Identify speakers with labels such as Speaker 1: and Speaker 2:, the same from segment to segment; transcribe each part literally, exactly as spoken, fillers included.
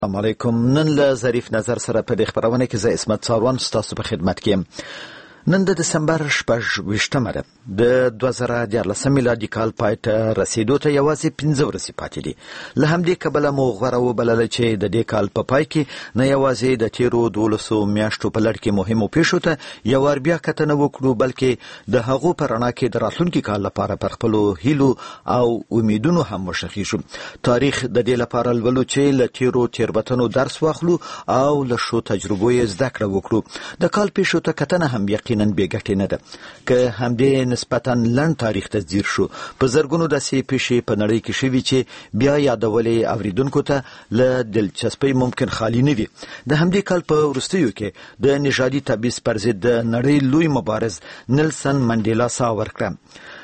Speaker 1: السلام علیکم. نن له ظریف نظر سره په دې خبرونه کې زه اسمت څاروان ستاسو په خدمت کې یم. نن د دسمبر شپږ ویشتمه ده. د دوه زره دیارلسم میلادي کال پای ته رسیدو ته یوازې پنځه ورځې پاتې دي. له همدې کبله مو غوره وبلله چې د دې کال په پای کې نه یوازې د تیرو دولسو میاشتو په لړ کې مهمو پیښو ته یو وار بیا کتنه وکړو، بلکې د هغو په رڼا کې د راتلونکي کال لپاره پر خپلو هیلو او امیدونو هم وشخیږو. تاریخ د دې لپاره لولو چې له تیرو تیروتنو درس واخلو او له ښو تجربو یې زده کړه وکړو. د کال پیښو ته کتنه هم یقینا نن بې ګټې نه ده. که همدې نسبتا لنډ تاریخ ته ځیر شو، په زرګونو داسې پیښې په نړۍ کې شوي چې بیا یادولې اوریدونکو ته له دلچسپۍ ممکن خالي نه وي. د همدې کال په وروستیو کې د نژادي تبعیض پر ضد د نړۍ لوی مبارز نیلسن منډیلا ساه ورکړه.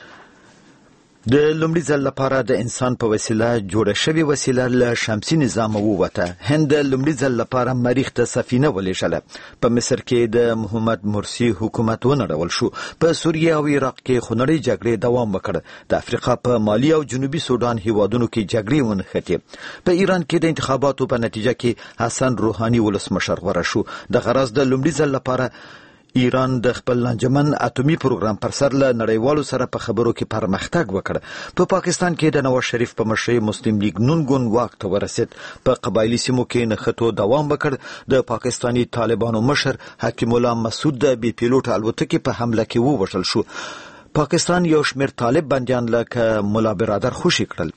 Speaker 1: د لومړي ځل لپاره د انسان په وسیله جوړه شوې وسیله له شمسي نظام ووته. هند د لومړي ځل لپاره مریخ ته سفینه ولېږله. په مصر کې د محمد مرسي حکومت ونړول شو. په سوریه او عراق کې خونړۍ جګړې دوام وکړ. د افریقا په مالي او جنوبي سودان هیوادونو کې جګړې ونښتې. په ایران کې د انتخاباتو په نتیجه کې حسن روحاني ولسمشر غوره شو. د غرض د لومړي ځل لپاره ایران د خپل لنجمن اتومي پروګرام پر سر له نړیوالو سره په خبرو کې پرمختګ وکړ. په پا پاکستان کې د نواز شریف په مشرۍ مسلم لیگ نون ګوند واک ته ورسید. په قبایلی سیمو کې نښتو دوام وکړ. د پاکستانی طالبانو مشر حکیم الله مسعود د بي پیلوټ الوتکې په حمله کې ووژل شو. پاکستان یو شمېر طالب بندیان لکه مولا برادر خوشي کړل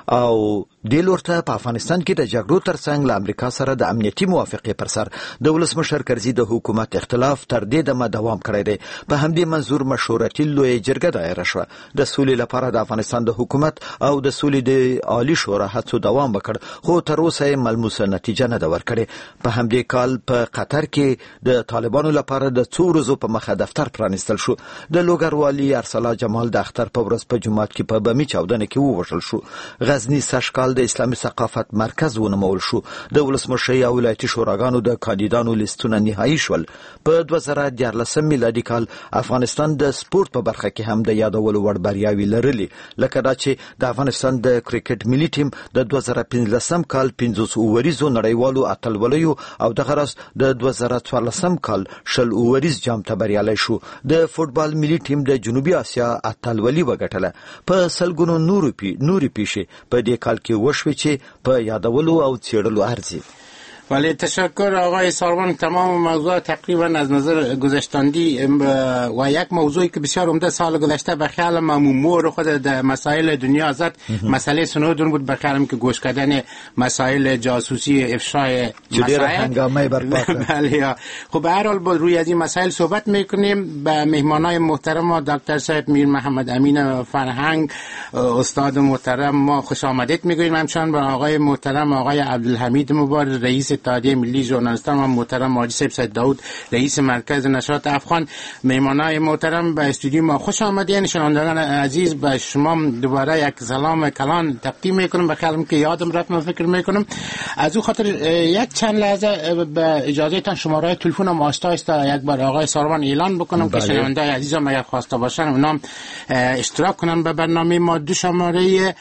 Speaker 1: او د لورته په افغانستان کې د جګړو ترڅنګ له امریکا سره د امنیتي موافقې پر سر د ولسمشر کرزي د حکومت اختلاف تر دې دمه دوام کړی دی. په همدې منظور مشورتي لویه جرګه دایره شوه. د سولې لپاره د افغانستان د حکومت او د سولې د عالی شورا هڅو دوام وکړ، خو تر اوسه یې ملموسه نتیجه نه ده ورکړې. په همدې کال په قطر کې د طالبانو لپاره د څو ورځو په مخه دفتر پرانیستل شو. د لوګر والي ارسلا جمال د اختر په ورځ په جومات کې په بمي چاودنه کې ووژل شو. غزنی سشکال د اسلامي ثقافت مرکز ونومول شو. د ولسمشرۍ او ولایتي شوراګانو د کاندیدانو لیستونه نهایی شول. په دوه زره دیارلسم میلادي کال افغانستان د سپورت په برخه کې هم د یادولو وړ بریاوې لرلې، لکه دا چې د افغانستان د کرکټ ملي ټیم د دوه زره پنځلسم کال پنځوس اووریزو نړیوالو اتلولیو او د غرض د دوه زره څوارلسم کال شل اووریز جام ته بریالی شو. د فوټبال ملي ټیم د جنوبي اسیا اتلولي وګټله. په سلګونو نورو پی نوري پیښې په دې کال کې وشوې چې په یادولو او څېړلو ارزي.
Speaker 2: ولی تشکر آقای ساروان. تمام موضوع تقریبا از نظر گذشتاندی و یک موضوعی که بسیار عمده سال گذشته به خیال ممور خود در مسائل دنیا زد، مسئله سنودون بود. به خیالم که گوش کردن مسائل جاسوسی افشای مسائل
Speaker 1: هنگامه برپا.
Speaker 2: بله. خب به هر حال روی از این مسائل صحبت میکنیم. به مهمانای محترم دکتر صاحب میر محمد امین فرهنگ استاد محترم ما خوش آمدید میگوییم. همچنان به آقای محترم آقای عبدالحمید مبارک رئیس اتحادیه ملی ژورنالیستان و محترم حاجی صاحب سید داود رئیس مرکز نشریات افغان. مهمانای محترم به استودیو ما خوش آمدین. شنوندگان عزیز به شما دوباره یک سلام کلان تقدیم میکنم. به خیالم که یادم رفت، من فکر میکنم از او خاطر یک چند لحظه به اجازهتان شماره تلفنم آستا است یک بار آقای ساروان اعلان بکنم که شنوندگان عزیزم اگر خواسته باشن اونام اشتراک کنن به برنامه ما. دو شماره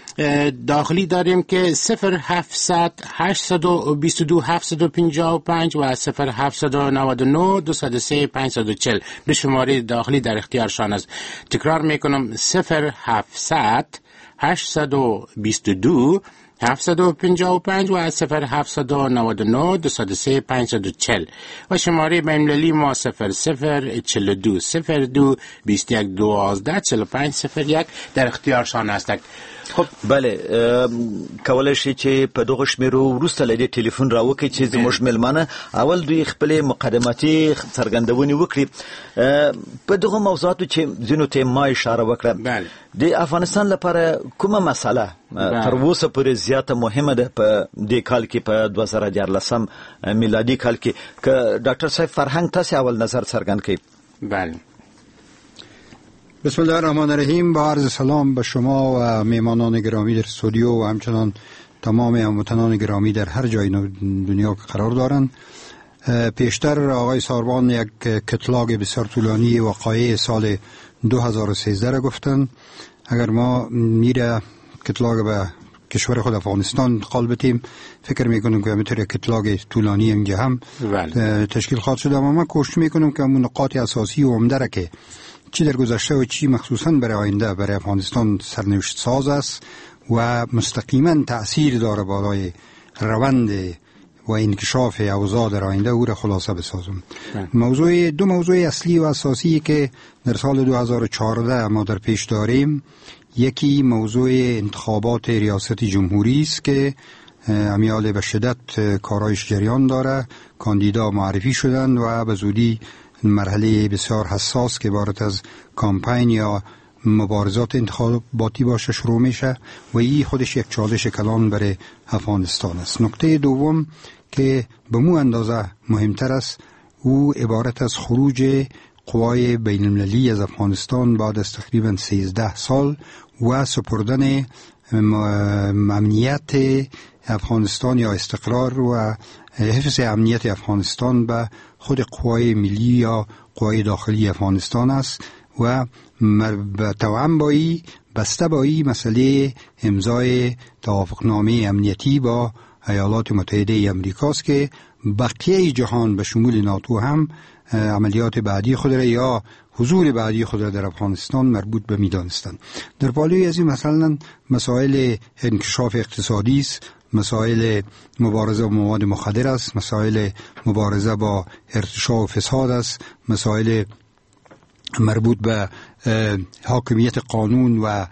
Speaker 2: داخلی داریم که صفر هفتصد هشتصد و بیست و دو هفتصد و پنجاه و پنج و صفر هفتصد و نود و نه دویست و سه پانصد و چهل. دو شماره داخلی در اختیارشان است. تکرار میکنم صفر هفتصد هشتصد و بیست و دو هفتصد و پنجاه و پنج و صفر هفتصد و نود و نه دویست و سه پانصد و چهل و شماره بین‌المللی ما صفر صفر چهل و دو صفر دو بیست و یک دوازده چهل و پنج صفر یک در اختیارشان است.
Speaker 1: خب بله، کولای شي چې په دغه شمیرو وروسته له دې ټلیفون راوکړي چې زموږ مېلمانه اول دوی خپل مقدماتي څرګندونې وکړي په دغه موضوعاتو چې ځینو ته ما اشاره وکړه. د افغانستان لپاره کومه مسله تر اوسه پورې زیاته مهمه ده په دې کال کې په دوه زره دیارلسم میلادي کال کې؟ که ډاکټر صاحب فرهنګ تاسو اول نظر څرګند کړئ.
Speaker 2: بله.
Speaker 3: بسم الله الرحمن الرحیم. با عرض سلام به شما و میهمانان گرامی در استودیو و همچنان تمام هموطنان گرامی در هر جای دنیا که قرار دارند. پیشتر آقای ساروان یک کتلاگ بسیار طولانی وقایع سال دو هزار و سیزده را گفتن. اگر ما میره کتلاگ به کشور خود افغانستان انتقال بدیم. فکر میکنم که همینطور یک اطلاق طولانی اینجا هم تشکیل خواهد شد، اما من کوشش میکنم که اون نقاط اساسی و عمده را که چی در گذشته و چی مخصوصا برای آینده برای افغانستان سرنوشت ساز است و مستقیما تأثیر داره بالای روند و انکشاف اوضاع در آینده او را خلاصه بسازم. موضوع دو موضوع اصلی و اساسی که در سال دو هزار و چهارده ما در پیش داریم، یکی موضوع انتخابات ریاست جمهوری است که امیال به شدت کارایش جریان داره. کاندیدا معرفی شدند و به زودی مرحله بسیار حساس که عبارت از کامپین یا مبارزات انتخاباتی باشه شروع میشه و این خودش یک چالش کلان برای افغانستان است. نکته دوم که به مو اندازه مهمتر است او عبارت از خروج قوای بین المللی از افغانستان بعد از تقریبا سیزده سال و سپردن امنیت افغانستان یا استقرار و حفظ امنیت افغانستان به خود قوای ملی یا قوای داخلی افغانستان است و توأم با این بسته با این مسئله امضای توافقنامه امنیتی با ایالات متحده امریکا است که بقیه جهان به شمول ناتو هم عملیات بعدی خود را یا حضور بعدی خود را در افغانستان مربوط به می‌دانستند. در پالوی از این مثلا مسائل انکشاف اقتصادی است، مسائل مبارزه با مواد مخدر است، مسائل مبارزه با ارتشاء و فساد است، مسائل مربوط به حاکمیت قانون و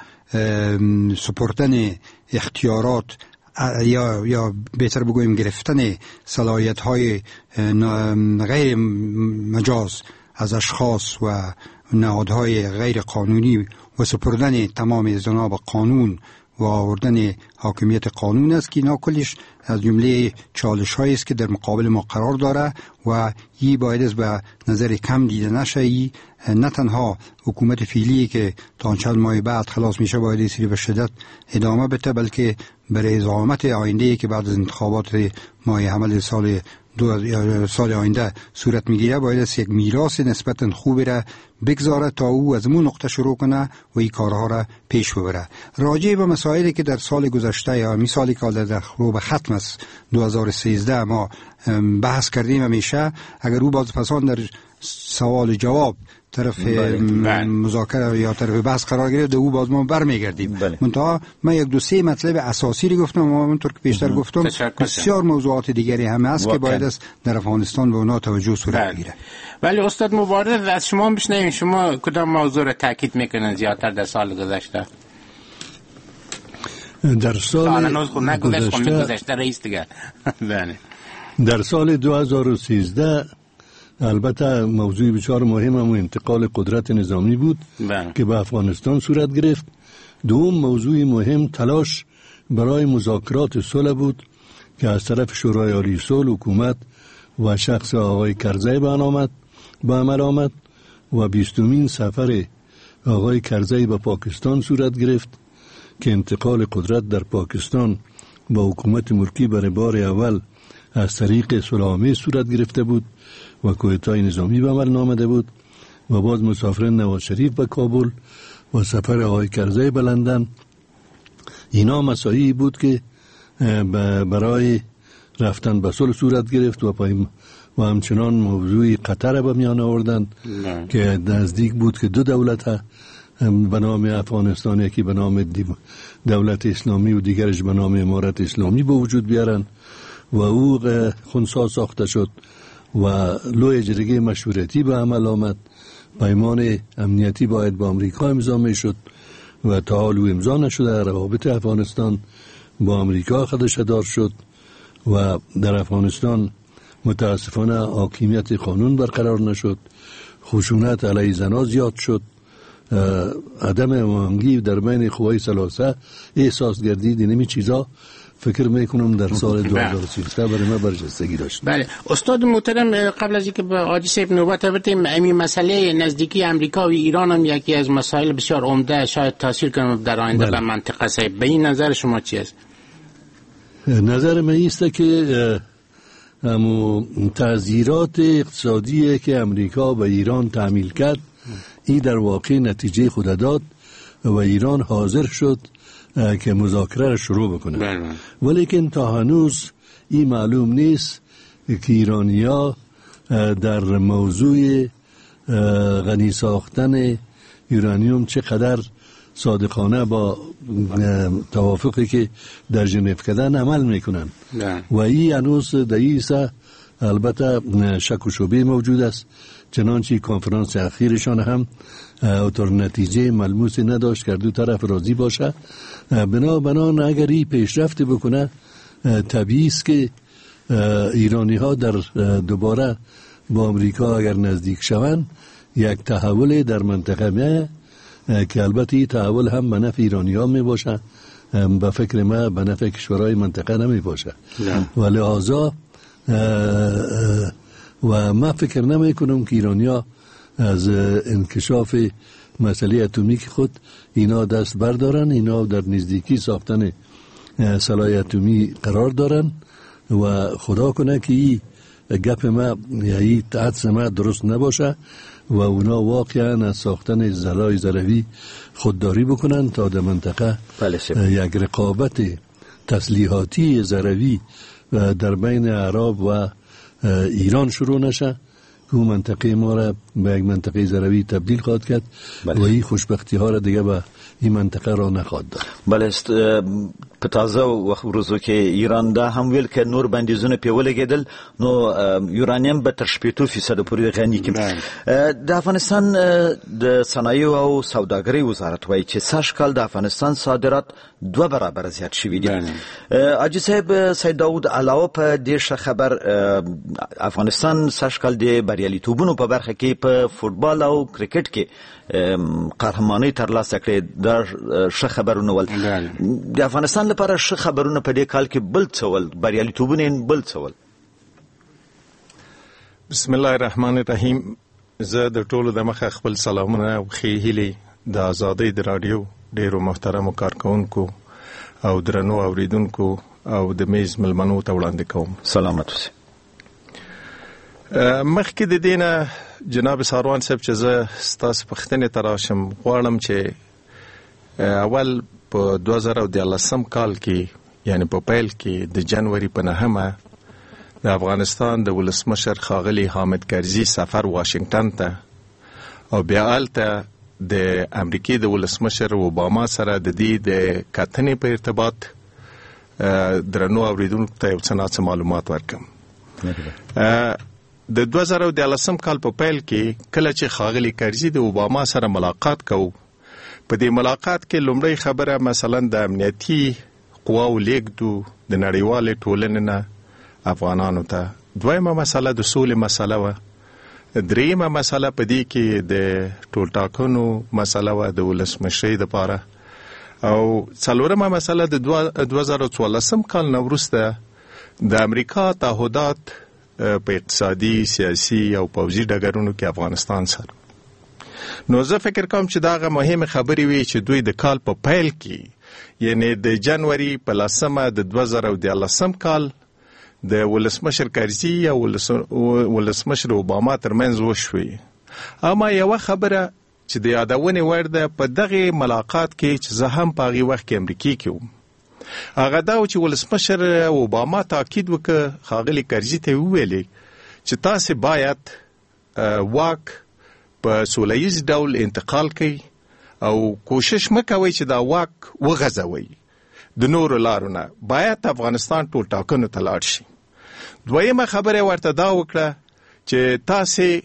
Speaker 3: سپردن اختیارات یا یا بهتر بگویم گرفتن صلاحیت‌های غیر مجاز از اشخاص و نهادهای غیر قانونی و سپردن تمام جناب قانون و آوردن حاکمیت قانون است که اینا کلش از جمله چالش هایی است که در مقابل ما قرار داره و این باید از به نظر کم دیده نشه. ای نه تنها حکومت فعلی که تا چند ماه بعد خلاص میشه باید این سری به شدت ادامه بده، بلکه برای زعامت آینده که بعد از انتخابات ماه حمل سال دو سال آینده صورت میگیره باید از یک میراث نسبتا خوبی را بگذاره تا او از اون نقطه شروع کنه و این کارها را پیش ببره. راجع به مسائلی که در سال گذشته یا مثالی که در رو به ختم است دو هزار و سیزده ما بحث کردیم همیشه، اگر او باز پسان در سوال جواب طرف مذاکره یا طرف بحث قرار گرفت او باز ما برمیگردیم. منتها من یک دو سه مطلب اساسی رو گفتم و همونطور که پیشتر گفتم بسیار موضوعات دیگری هم هست که باید است در افغانستان به اونا توجه صورت بگیره.
Speaker 2: ولی استاد مبارز از شما بشنویم، شما کدام موضوع رو تاکید میکنن زیادتر در سال گذشته؟
Speaker 4: در سال
Speaker 2: گذشته رئیس دیگه
Speaker 4: در سال دو هزار و سیزده البته موضوع بسیار مهم هم انتقال قدرت نظامی بود بله. که به افغانستان صورت گرفت. دوم موضوع مهم تلاش برای مذاکرات صلح بود که از طرف شورای عالی صلح حکومت و شخص آقای کرزی به آمد به عمل آمد و بیستمین سفر آقای کرزی به پاکستان صورت گرفت که انتقال قدرت در پاکستان با حکومت مرکی برای بار اول از طریق صلح‌آمیز صورت گرفته بود و کودتای نظامی به عمل آمده بود و باز مسافرین نواز شریف به کابل و سفر آقای کرزی به لندن. اینا مسائلی بود که برای رفتن به صلح صورت گرفت و پایم و همچنان موضوع قطر به میان آوردند که نزدیک بود که دو دولت به نام افغانستان، یکی به نام دولت اسلامی و دیگرش به نام امارت اسلامی به وجود بیارن و او خنثی ساخته شد و لوی جرگه مشورتی به عمل آمد. پیمان امنیتی باید با امریکا امضا می شد و تا حال او امضا نشده. روابط افغانستان با امریکا خدشه‌دار شد و در افغانستان متاسفانه حاکمیت قانون برقرار نشد، خشونت علیه زنان زیاد شد، عدم هماهنگی در بین قوای ثلاثه احساس گردید. اینمی چیزا فکر میکنم در سال دو هزار و سیزده برای ما برجستگی داشت.
Speaker 2: بله استاد محترم، قبل از اینکه به حاجی صاحب نوبت بدیم، این مسئله نزدیکی امریکا و ایران هم یکی از مسائل بسیار عمده شاید تاثیر کنه در آینده بله. به منطقه صاحب، به این نظر شما چی است؟
Speaker 4: نظر من است که همو تعزیرات اقتصادی که امریکا به ایران تعمیل کرد این در واقع نتیجه خود داد و ایران حاضر شد که مذاکره را شروع بکنه. ولیکن تا هنوز این معلوم نیست که ایرانی‌ها در موضوع غنی ساختن یورانیوم چقدر صادقانه با توافقی که در ژنو کردن عمل میکنن و این هنوز در ایسا البته شک و شبهه موجود است، چنانچه کنفرانس اخیرشان هم اوتر نتیجه ملموسی نداشت که دو طرف راضی باشه. بنابراین اگر این پیشرفت بکنه طبیعی است که ایرانی ها در دوباره با امریکا اگر نزدیک شوند یک تحول در منطقه میه که البته این تحول هم به نفع ایرانی ها می باشه، به فکر ما به نفع کشورهای منطقه نمی باشه و لحاظا و ما فکر نمی کنم که ایرانی ها از انکشاف مسئله اتمیک خود اینا دست بردارن. اینا در نزدیکی ساختن سلاح اتمی قرار دارن و خدا کنه که این گپ ما یا این تعدس ما درست نباشه و اونا واقعا از ساختن سلاح ذروی خودداری بکنن تا در منطقه یک رقابت تسلیحاتی ذروی در بین عرب و ایران شروع نشه که اون منطقه ما را به یک منطقه ذروی تبدیل خواهد کرد و این خوشبختی ها را دیگه به این منطقه را نخواهد داد.
Speaker 1: بله است په تازه وخت ورځو کې ایران دا هم ویل که نور بندیزونه پې ولګېدل نو یورانیم به تر شپېتو فیصده پورې غني کړي. د افغانستان د صنایعو او سوداګرۍ وزارت وایي چې سږ کال د افغانستان صادرات دوه برابره زیات شوي دي. حاجي صاحب سید داود علاوه په دې ښه خبر افغانستان سږ کال د بریالیتوبونو په برخه کې په فوټبال او کرکټ کې قهرماني ترلاسه کړې. دا ښه خبرونه ول. د افغانستان لپاره ښه خبرونه په دې کال کې بل څه ول، بریالیتوبونه بل څه ول؟
Speaker 5: بسم الله الرحمن الرحیم. زه د ټولو د مخه خپل سلامونه او ښې هیلې د ازادۍ د راډیو ډیرو محترمو کارکونکو او درنو اوریدونکو او د میز ملمنو ته وړاندې کوم.
Speaker 1: سلامت اوسئ.
Speaker 5: مخکې د دې نه جناب ساروان صاحب چې زه ستاسو پوښتنې ته راشم غواړم چې اول په دوه زره دیارلسم کال کې یعنی په پیل کې د جنوري په نهمه د افغانستان د ولسمشر ښاغلي حامد کرزي سفر واشنگټن ته او بیا هلته د امریکې د ولسمشر اوباما سره د دې د کتنې په ارتباط درنو اوریدونکو ته یو څه ناڅه معلومات ورکړم. د دوه زره دیارلسم کال په پیل کې کله چې ښاغلي کرزي د اوباما سره ملاقات کوو، په دې ملاقات کې لومړی خبره مثلا د امنیتي قواو لیږدو د نړیوالې ټولنې نه افغانانو ته، دویمه مسله د سولې مسله وه، دریمه مسله په دې کې د ټولټاکنو مسله وه د ولسمشرۍ دپاره، او څلورمه مسله د دوه زره څوارلسم کال نه وروسته د امریکا تعهدات په اقتصادي، سیاسي او پوځي ډګرونو کې افغانستان سره. نو زه فکر کوم چې دا هغه مهمه خبرې وي چې دوی د کال په پیل کې یعنی د جنوري په لسمه د دوه زره دیارلسم کال د ولسمشر کرزي او ولسمشر اوباما ترمنځ وشوي. اما یو خبره چې د یادونې وړ ده په دغه ملاقات کې چې زه هم په هغه وخت کې امریکا کې وم، هغه دا و چې ولسمشر اوباما تاکید وکړ ښاغلي کرزي ته وویلې چې تاسو باید واک په سولیز ډول انتقال کړئ او کوشش مکوئ چې دا واک وغځوئ، د نورو لارو نه باید افغانستان ټول ټاکنو ته لاړ شي. دویمه خبره ورته دا وکړه چې تاسو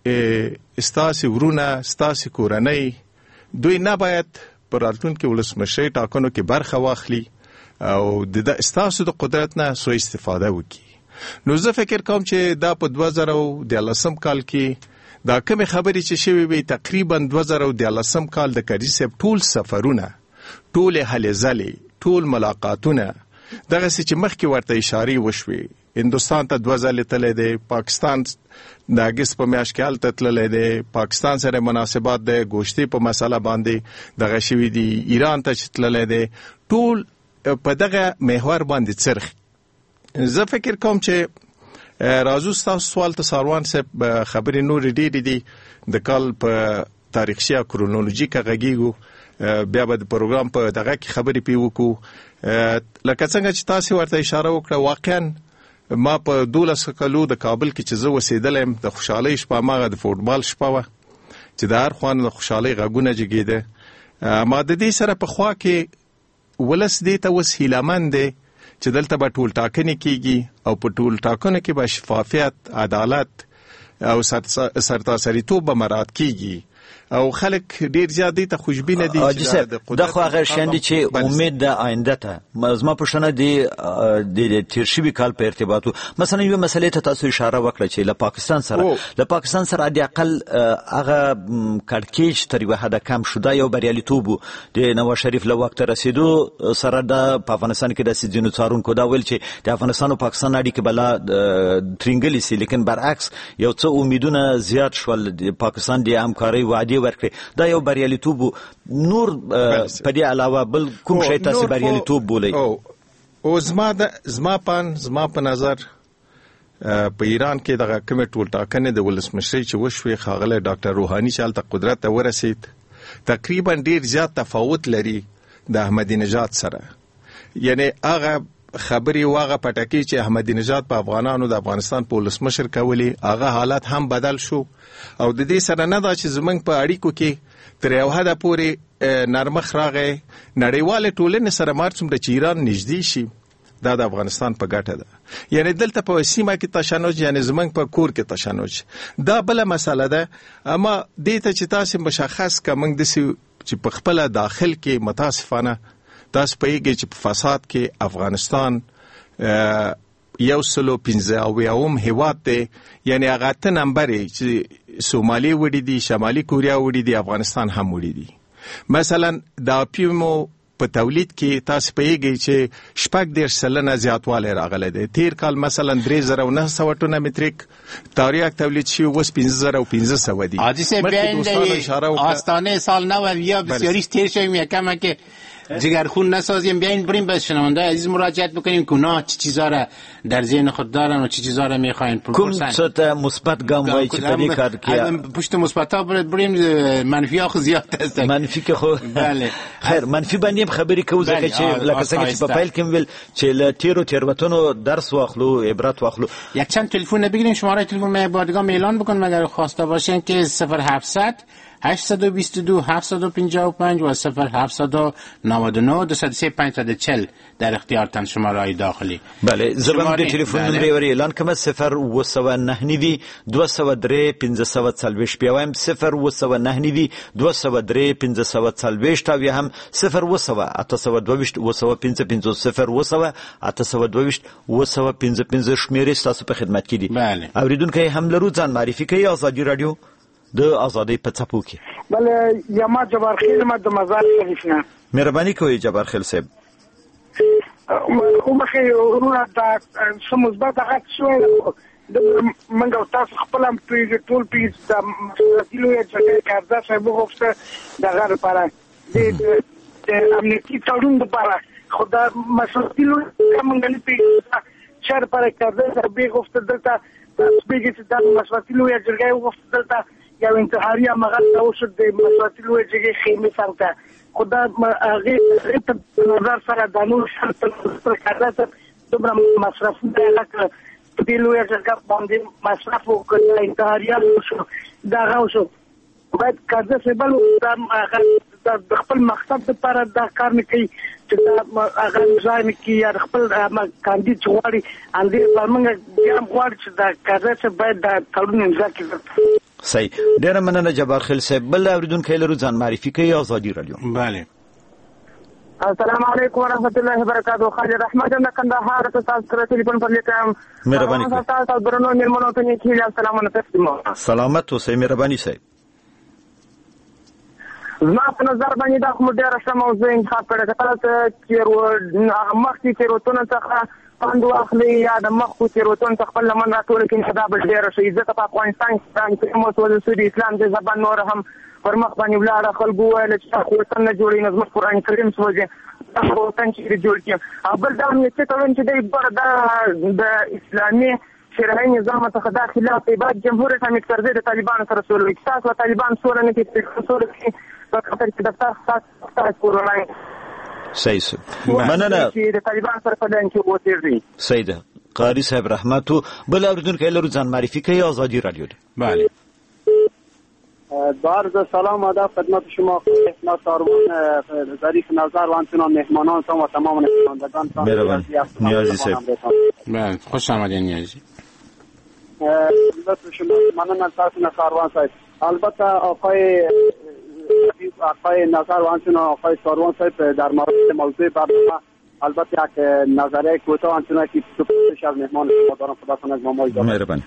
Speaker 5: استاسي ورونه ستاسي کورنۍ دوی نه باید پر راتلونکي ولسمشرۍ ټاکنو کې برخه واخلي او د استاسو د قدرت نه سوء استفاده وکړي. نو زه فکر کوم چې دا په دوه زره دیارلسم کال کې دا کومې خبرې چې شوې وي تقریبا دوه زره دیارلسم کال د کرزي صاحب ټول سفرونه، ټولې هلې ځلې، ټول ملاقاتونه، دغسې چې مخکې ورته اشارې وشوې. هندوستان ته دوه ځلې تللی دی، پاکستان د اګست په میاشت کې هلته تللی دی، پاکستان سره مناسبات د ګوشتې په مسله باندې دغه شوي دي، ایران ته چې تللی دی، ټول په دغه محور باندې څرخ. زه فکر کوم چې راځو ستاسو سوال ته ساروان صاحب خبرې نورې ډېرې دي، د کال په تاریخچه کرونولوژیکه غږیږو، بیا به د پروګرام په دغه کې خبرې پی وکړو. لکه څنګه چې تاسو ورته اشاره وکړه، واقعا ما په دولس کلو د کابل کې چې زه اوسېدلم د خوشحالۍ شپه ماغه د فوټبال شپه وه چې د هر خوان د خوشحالۍ غږونه جګېده. ما د دې سره په خوا کې ولس دې ته اوس هیلهمند دی چې دلته به ټول ټاکنې کېږي او په ټول ټاکنو کې به شفافیت، عدالت او سرتاسریتوب به مراعات کېږي او خلک ډیر زیات دي ته خوشبینه دي
Speaker 1: چې د قدرت د خو هغه شاندي چې امید د آینده ته زما پښتنه دي د تیر شوي کال په ارتباطو مثلا یو مسلې ته تاسو اشاره وکړه چې له پاکستان سره له پاکستان سره د اقل هغه کړکېچ تر یو حد کم شو. دا یو بریالیتوب د نواز شریف له وخت رسیدو سره د افغانستان کې د سیدینو څارونکو دا ویل چې د افغانستان او پاکستان اړیکې بلا ترنګلې سي، لیکن برعکس یو څه امیدونه زیات شول. د پاکستان د همکارۍ وعده ورکړي، دا یو بریالیتوب. نور په دې علاوه بل کوم شی تاسو بریالیتوب بولئ؟
Speaker 5: او زما د زما پان زما په نظر په ایران کې دغه کومه ټول ټاکنې د ولسمشرۍ چې وشوي ښاغلی ډاکټر روحاني چې هلته قدرت ته ورسید تقریبا ډیر زیات تفاوت لري د احمدي نژاد سره. یعنی هغه خبري واغه پټکی چې احمدي نژاد په افغانانو د افغانستان په ولسمشر کولی هغه حالت هم بدل شو او د دې سره نه دا چې زمنګ په اړیکو کې تر یو حد پورې نرمخ راغی. نړیواله ټولنې سره مارڅوم د ایران نږدې شي دا د افغانستان په ګټه ده. یعنی دلته په سیمه کې تشنج، یعنی زمنګ په کور کې تشنج، دا بل مسله ده. اما دې ته چې تاسو مشخص کمنګ د چې په خپل داخل کې متاسفانه تاسو پېږئ چې په فساد کې افغانستان یو سلو پنځه اویاوم هیواد دی. یعنی هغه ته نمبر چې سومالي وړي دي، شمالي کوریا وړي دي، افغانستان هم وړي دي. مثلا د پیومو په تولید کې تاسو پېږئ چې شپږ دېرش سلنه زیاتوالی راغلی دی. تیر کال مثلا درې زره و نه سوه ټنه متریک تاریخ تولید شوی، اوس پنځه زره و پنځه سوه دي.
Speaker 2: حاجی صاحب بیاین آستانه سال نو و یا بسیاریش تیر شویم یکمه که جگرخون نسازیم، بیاین بریم به شنونده عزیز مراجعت بکنیم که اونا چه چیزا را در ذهن خود دارن و چه چیزا را میخواین
Speaker 1: پرسن. کوم څه مثبت ګام وای چې په دې کار کې
Speaker 2: پشت مثبت‌ها بریم، منفی ها خو زیات هست.
Speaker 1: منفی که خو بله خیر منفی باندې خبرې کوو ځکه چې لکه څنګه چې په فایل کې ویل چې له تیرو تیروتنو درس واخلو، عبرت واخلو.
Speaker 2: یک چند تلفن بگیرین، شماره تلفن من بادگاه اعلان بکنم اگر خواسته باشین که صفر هفتصد هشتصد و بیست و دو هفتصد و پنجاه و پنج و صفر هفتصد و نود و نه دویست و سه پنجصد و چهل در اختیارتان شماره‌های داخلی.
Speaker 1: بله زبان د تلیفون نمبر ور اعلان کوم صفر و سوه نه نوي دوه سوه درې پنځه سوه څلوېښت پیاویم صفر و سوه نه نوي دوه سوه درې پنځه سوه څلوېښت او هم صفر و سوه اته سوه دوه و سوه پنځه پنځه صفر و سوه اته سوه دوه و سوه پنځه پنځه شمیرې تاسو په خدمت کې دي.
Speaker 2: بله
Speaker 1: اوریدونکو هم لرو ځان معرفي کوي. آزادي رادیو د آزادۍ په څپو کې.
Speaker 6: بله یما جبار خیل ما د مزار شریف نه.
Speaker 1: مهرباني کوئ جبار خیل صاحب.
Speaker 6: خو مخې ورونه دا څه مثبت هغه شوی د منګو تاسو خپل هم په ټول پیس د مسؤلیتونو چې کاردا صاحب وغوښته دغه لپاره د امنیتي تړون لپاره خدا مسؤلیتونو کومګنی په چر پر کاردا صاحب وغوښته دلته سپیږي چې د مسؤلیتونو یې جرګه وغوښته دلته یو انتحاري عمل او شو د مسؤلیتونو یې خیمه څنګه خدا هغه په نظر سره د نور شرط پر کاردا دومره مصرف نه لکه په دې لوی ځکه باندې مصرف وکړي انتحاریان شو دا غوښو باید کاردا سیبل د خپل مقصد لپاره دا کار نه کوي چې دا هغه ځای نه کوي یا خپل کاندید چواري اندې پرمنګ بیا غواړي چې دا کاردا چې باید دا تړون امضا کړي.
Speaker 1: صحیح ډیره مننه جبار خیل صاحب. بل اوریدونکو لرو ځان معرفي کوي. آزادي رادیو.
Speaker 2: بله
Speaker 7: السلام علیکم ورحمۃ اللہ وبرکاتہ. خالد احمد نے کندهار ته تاسو سره ټلیفون پر لیکم.
Speaker 1: مهرباني کوئ.
Speaker 7: تاسو درنو میرمنو ته نیکی السلام علیکم.
Speaker 1: سلامت اوسئ. مهرباني صاحب.
Speaker 7: زما په نظر باندې دا کوم ډیره ښه موضوع انتخاب کړه. کله چې ورو مخکې تیروتنه څخه پند واخلي یا د مخکې تیروتنه څخه خپل لمن راټول کړي دا به ډیره ښه ځکه په افغانستان کې موږ د اسلام د زبان نور هم پر مخ باندې ولاړه خلکو ویل چې خو وطن نه جوړي نظم قرآن کریم سوځي دا وطن چې جوړ کړي او بل دا چې تړون چې دی بر دا د اسلامي شرعي نظام څخه داخله په بعد جمهوریت حمید کرزي د طالبانو سره سره اقتصاد او طالبان سره نه کې سره کې به خاطر چې د تاسو کورونه
Speaker 1: صحیح مننه
Speaker 7: چې د طالبان سره په لین کې وتیږي.
Speaker 1: صحیح ده. قاری صاحب رحمتو بل اوریدونکو لرو ځان معرفي کوي. آزادی رادیو ده.
Speaker 2: بله.
Speaker 8: با عرض سلام ادب خدمت شما خدمت ساروان ظریف نظر و همچنان مهمانانتان و تمام نمایندگانتان.
Speaker 1: مهربان. نیازی صاحب.
Speaker 2: بله خوش آمدین نیازی.
Speaker 8: لطف شما ممنون از تاسو ساروان صاحب. البته آقای آقای نظر و همچنان آقای ساروان صاحب در مورد موضوع برنامه البته یک نظریه کوتاه همچنان که تو پیش از مهمان شما دارم خدا کنه از ما اجازه.
Speaker 1: مهربان.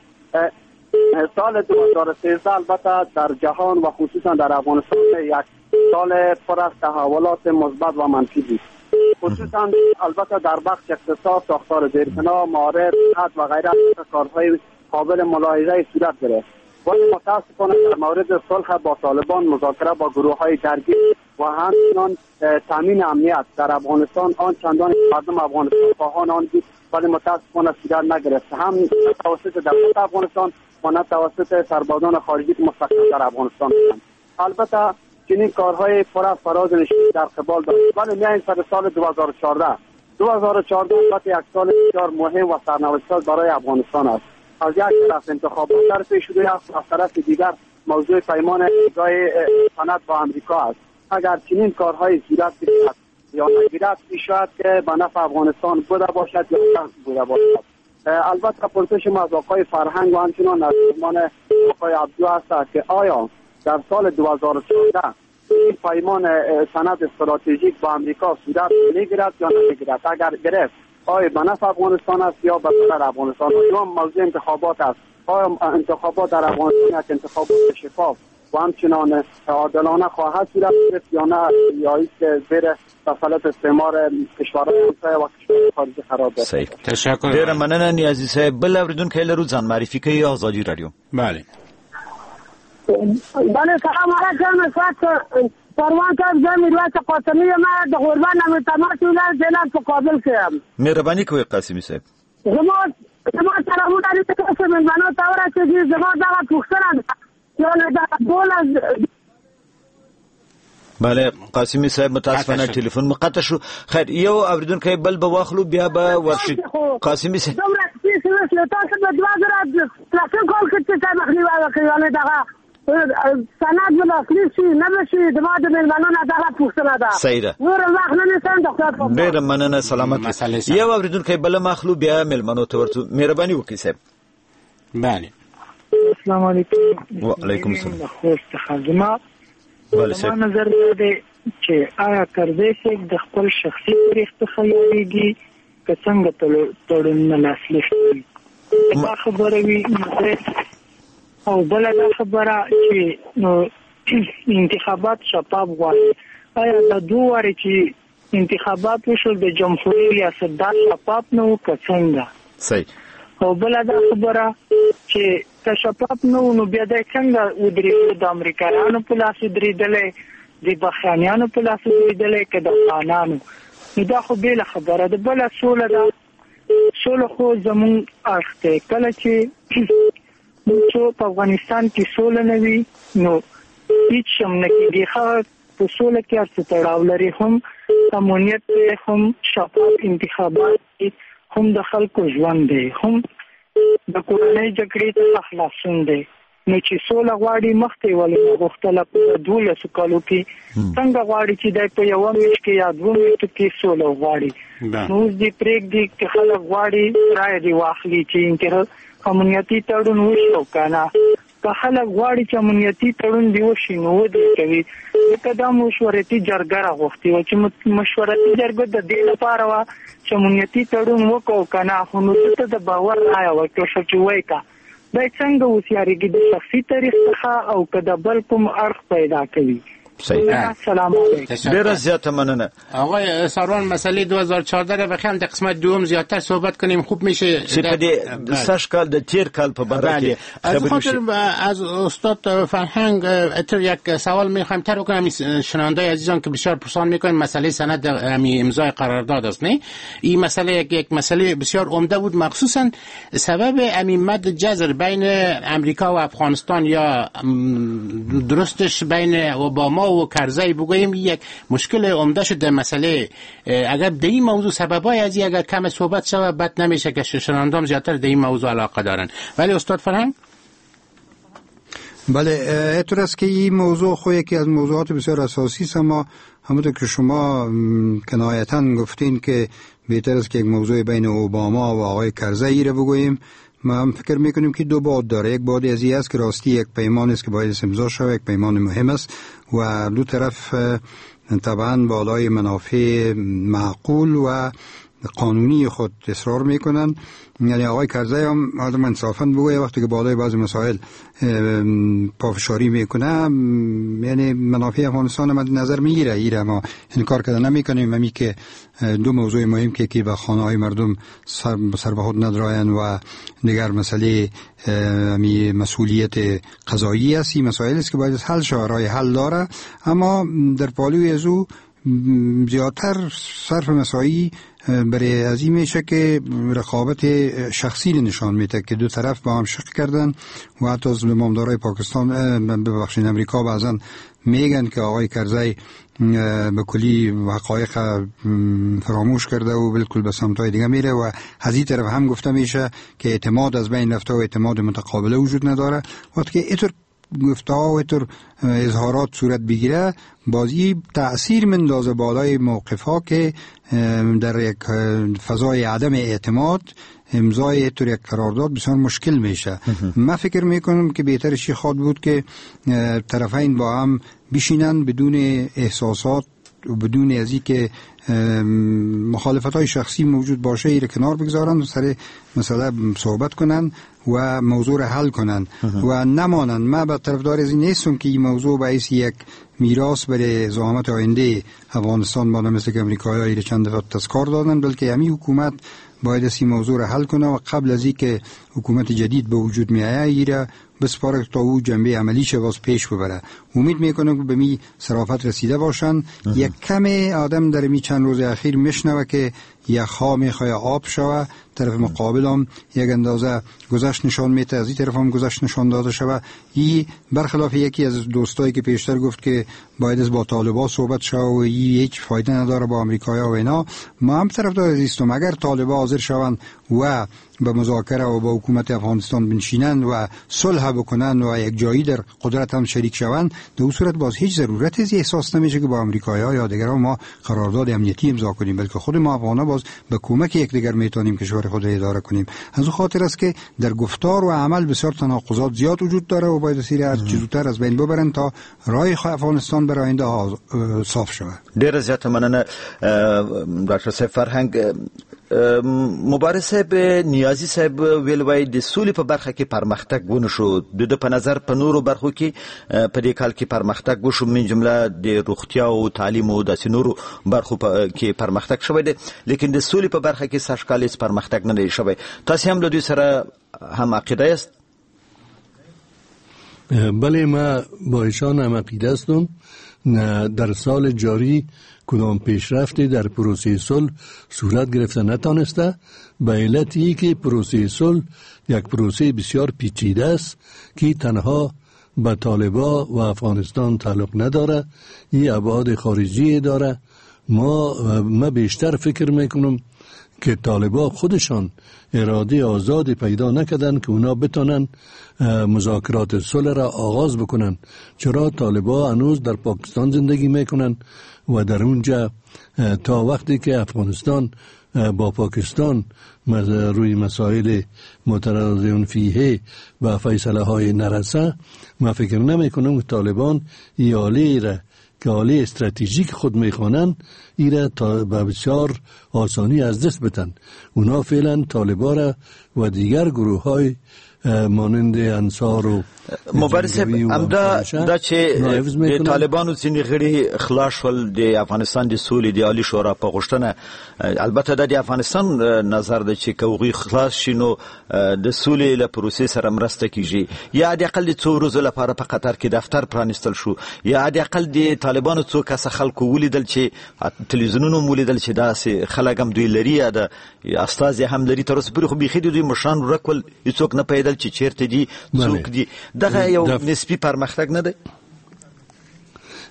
Speaker 8: سال دو هزار و سیزده البته در جهان و خصوصا در افغانستان یک سال پر از تحولات مثبت و منفی بود. خصوصا البته در بخش اقتصاد، ساختار زیربنا، معارف، صنعت و غیره کارهای قابل ملاحظه صورت گرفت. ولی متاسفانه در مورد صلح با طالبان، مذاکره با گروه‌های درگیر و همچنین تامین امنیت در افغانستان آن چندان مردم افغانستان خواهان آن بود ولی متاسفانه صورت نگرفت، هم توسط دولت افغانستان و نه توسط سربازان خارجی که مستقر در افغانستان بودند. البته چنین کارهای پر از فراز نشین در قبال داشت. ولی میایم سر سال دو هزار و چهارده دو هزار و چهارده البته یک سال بسیار مهم و سرنوشت برای افغانستان است. از یک طرف انتخابات در پیش شده است، از طرف دیگر موضوع پیمان امضای سند با امریکا است. اگر چنین کارهای صورت بگیرد یا نگیرد شاید که به نفع افغانستان بوده باشد یا نه بوده باشد. البته پرسش ما از آقای فرهنگ و همچنان از مهمان آقای عبدو است که آیا در سال دو هزار و چهارده این پیمان سند استراتژیک با امریکا صورت میگیرد یا نمیگیرد؟ اگر گرفت آیا به نفع افغانستان است یا به ضرر افغانستان؟ دوم موضوع انتخابات است. آیا انتخابات در افغانستان یک انتخابات شفاف و همچنان عادلانه خواهد صورت گرفت یا نه یا اینکه زیر تسلط استعمار کشورهای همسایه و کشورهای خارجی قرار دارد؟
Speaker 2: تشکر.
Speaker 1: ډیره مننه نیازی صاحب. بل اوریدونکو لرو ځان معرفي کوي. آزادی رادیو.
Speaker 2: بله.
Speaker 9: بله سلام علیکم. استاد سروان صاحب زه میرویس قاسمی یم د غربا نامې تماس ولایت جلال په کابل کې یم.
Speaker 1: مهرباني کوئ قاسمی صاحب.
Speaker 9: زما زما سلامونه دي تاسو مېلمنو ته ورسېږي. زما دغه پوښتنه ده یعنې دا ټول
Speaker 1: بله قاسمی صاحب متاسفانه ټلیفون مقطع شو. خیر یو اوریدونکو بل به واخلو بیا به ورشي. قاسمی صاحب
Speaker 9: دومره سپیس وسله تاسو په دوه زره تلاتم کال کې چې مخنیوی وکړئ یعنې دغه سند ولا فلسي نمشي د ما د مېلمنو نه دغه پوښتنه ده.
Speaker 1: صحیح ده.
Speaker 9: نور وخت نه نیسم ډاکټر په
Speaker 1: ډېره مننه. سلامت. یو اوریدونکو بل مخلو بیا مېلمنو ته ورته مهرباني وکړئ صاحب.
Speaker 2: بله.
Speaker 10: السلام علیکم.
Speaker 1: و علیکم السلام.
Speaker 10: خوست خدمات.
Speaker 1: بله صاحب.
Speaker 10: ما نظر دی چې آیا کرزی صاحب د خپل شخصي تاریخ څخه یادېږي که څنګه تړونونه لاسلیک کوي؟ دا خبره وي او بله دا خبره چې انتخابات شفاف غواړي. آیا د دوه وارې چې انتخابات وشول د جمهوري ریاست دا شفاف نه و که څنګه؟
Speaker 1: صحیح.
Speaker 10: او بله دا خبره چې که شفاف نه و نو بیا دی څنګه ودرېدو؟ د امریکایانو په لاس ودرېدلی، د بهرنیانو په لاس ودرېدلی که د افغانانو؟ نو دا خو بېله خبره ده. بله سوله ده. سوله خو زمونږ اړخ دی. کله چې موږ په افغانستان کې سوله نه وي نو هیڅ هم نه کېږي. ښه په سوله کې هر څه تړاو لري، هم امنیت دی، هم شفاف انتخابات دی، هم د خلکو ژوند دی، هم د کورنۍ جګړې څخه خلاصون دی. نو چې سوله غواړي مخکې ولې نه غوښتله په دولسو کالو کې؟ څنګه غواړي چې دی په یوه میاشت کې یا دوه میاشتو کې سوله وغواړي؟ نو اوس دې پرېږدي چې خلک غواړي رایه دې واخلي چې امنیتي تړون وشي او که نه. که خلک غواړي چې امنیتي تړون دې وشي نو ودې کوي. ځکه دا مشورتي جرګه راغوښتې وه چې مشورتي جرګه د دې لپاره وه چې امنیتي تړون وکړو که نه. خو نو دلته د باور رایه ورکړل شوه چې وایي که دا څنګه وسیارېږي د شخصي تاریخ څخه او که د بل کوم اړخ پیدا کوي. سلام علیکم.
Speaker 1: ډیره زیاته مننه.
Speaker 2: آقای ساروان مسئله دو هزار و چهارده را بخوام در قسمت دوم زیادتر صحبت کنیم خوب میشه.
Speaker 1: سپیدی سش کال د تیر کال په باره کې
Speaker 2: از خاطر از استاد فرهنگ اتر یک سوال میخوایم تر کنم شنوندای عزیزان که بسیار پرسان میکنن مسئله سند امی امضای قرارداد است. نه این مسئله یک یک مسئله بسیار عمده بود، مخصوصا سبب امی مد جزر بین امریکا و افغانستان یا درستش بین اوباما طالبا و کرزی بگوییم یک مشکل عمده شده مسئله. اگر در این موضوع سببای از اگر کم صحبت شود بد نمیشه که شنوندگان زیادتر در این موضوع علاقه دارن. ولی استاد فرهنگ
Speaker 3: بله، اعتراض است که این موضوع خو یکی از موضوعات بسیار اساسی است، اما همونطور که شما کنایتا گفتین که بهتر است که یک موضوع بین اوباما و آقای کرزی را بگوییم. ما هم فکر میکنیم که دو بعد داره. یک بعد از این است که راستی یک پیمان است که باید امضا شود، یک پیمان مهم است و دو طرف طبعا بالای منافع معقول و قانونی خود اصرار میکنن. یعنی آقای کرزی هم آدم انصافاً بگویه وقتی که بالای بعض مسائل پافشاری میکنه یعنی منافع افغانستان مد نظر میگیره. ایره ما این کار کردن نمیکنیم. همی که دو موضوع مهم که که به خانه های مردم سر, سر به خود ندراین و دیگر مسئله همی مسئولیت قضایی است. این مسائل است که باید حل شود، راه حل داره، اما در پالوی از او زیادتر صرف مسایی برای از این میشه که رقابت شخصی نشان میده که دو طرف با هم شق کردن و حتی از امامدارای پاکستان ببخشید امریکا بعضا میگن که آقای کرزی به کلی حقایق فراموش کرده و بالکل به سمتای دیگه میره و از این طرف هم گفته میشه که اعتماد از بین رفته و اعتماد متقابله وجود نداره. وقتی که اینطور گفته‌ها و اینطور اظهارات صورت بگیره بازی تأثیر مندازه بالای موقف‌ها که در یک فضای عدم اعتماد امضای اینطور یک قرارداد بسیار مشکل میشه. من فکر میکنم که بهترشی خواد بود که طرفین با هم بشینن بدون احساسات و بدون از این که مخالفت‌های شخصی موجود باشه ایره کنار بگذارن و سر مسئله صحبت کنن و موضوع را حل کنن و نمانن. من به طرفدار از این نیستم که این موضوع باعث یک میراث برای زعامت آینده افغانستان باشه مثل که امریکایی‌ها ایره چند دفعه تذکار دادن، بلکه همین حکومت باید این موضوع را حل کنه و قبل از اینکه حکومت جدید به وجود میآید ایره بسپاره تا او جنبه عملیش واس پیش ببره. امید میکنم که به می صرافت رسیده باشن. یک کم آدم در می چند روز اخیر میشنوه که یخها میخواه آب شوه، طرف مقابل هم یک اندازه گذشت نشان میده، از این طرف هم گذشت نشان داده شوه. این برخلاف یکی از دوستایی که پیشتر گفت که باید از با طالبا صحبت شوه و این هیچ فایده نداره با امریکایی‌ها و اینا. ما هم طرفدار هستیم اگر طالبا حاضر شوند و به مذاکره و با حکومت افغانستان بنشینند و صلح بکنن و یک جایی در قدرت هم شریک شوند، در اون صورت باز هیچ ضرورت از احساس نمیشه که با امریکایی‌ها یا دیگران ما قرارداد امنیتی امضا کنیم، بلکه خود ما افغان‌ها باز به کمک یکدیگر میتونیم کشور خود را اداره کنیم. از اون خاطر است که در گفتار و عمل بسیار تناقضات زیاد وجود داره و باید سیر هر چیز زودتر از بین ببرن تا راه افغانستان برای آینده صاف شود.
Speaker 1: ډیر زیات مننه ډاکټر صاحب فرهنګ. مبارز صاحب نیازی صاحب ویل وای د سولې په برخه کې پرمختګ ونه شو. د په نظر په نورو برخو کې په دې کال کې پرمختګ وشو، من جمله د روغتیا او تعلیم او د نورو برخو کې پرمختګ شوی دی، لیکن د سولې په برخه کې سږ کال هیڅ پرمختګ نه دی شوی. تاسو هم له دوی سره هم عقیده است؟
Speaker 4: بله، ما با ایشان هم عقیده هستم. در سال جاری کدام پیشرفتی در پروسه صلح صورت گرفته نتانسته، به علتی که پروسه صلح یک پروسه بسیار پیچیده است که تنها به طالبا و افغانستان تعلق نداره، این ابعاد خارجی داره. ما ما بیشتر فکر میکنم که طالبا خودشان اراده آزادی پیدا نکردن که اونا بتونن مذاکرات صلح را آغاز بکنن، چرا طالبا هنوز در پاکستان زندگی میکنن و در اونجا تا وقتی که افغانستان با پاکستان روی مسائل متنازع فیه و فیصله های نرسه، ما فکر نمی کنم که طالبان ای آله را که آله استراتژیک خود میخوانن ای را تا به بسیار آسانی از دست بدن. اونا فعلا طالبا را و دیگر گروه های مانند انصار و
Speaker 1: مبارز صاحب امدا دا چې د طالبانو ځینې غړي خلاص شول د افغانستان د سولې د عالی شورا په غوښتنه، البته د افغانستان نظر د چې کوغي خلاص شینو د سولې له پروسې سره مرسته کیږي، یا د اقل د څو ورځې لپاره په قطر کې دفتر پرانستل شو، یا د اقل د طالبانو څو کس خلکو ولیدل چې تلویزیونونو ولیدل چې دا خلک هم دوی لري یا د استاد هم لري، تر اوسه پورې خو بيخي دوی مشان ورکول هیڅوک نه پیدل چې چیرته دي څوک دي. دغه یو نسبی پرمختګ نه دی؟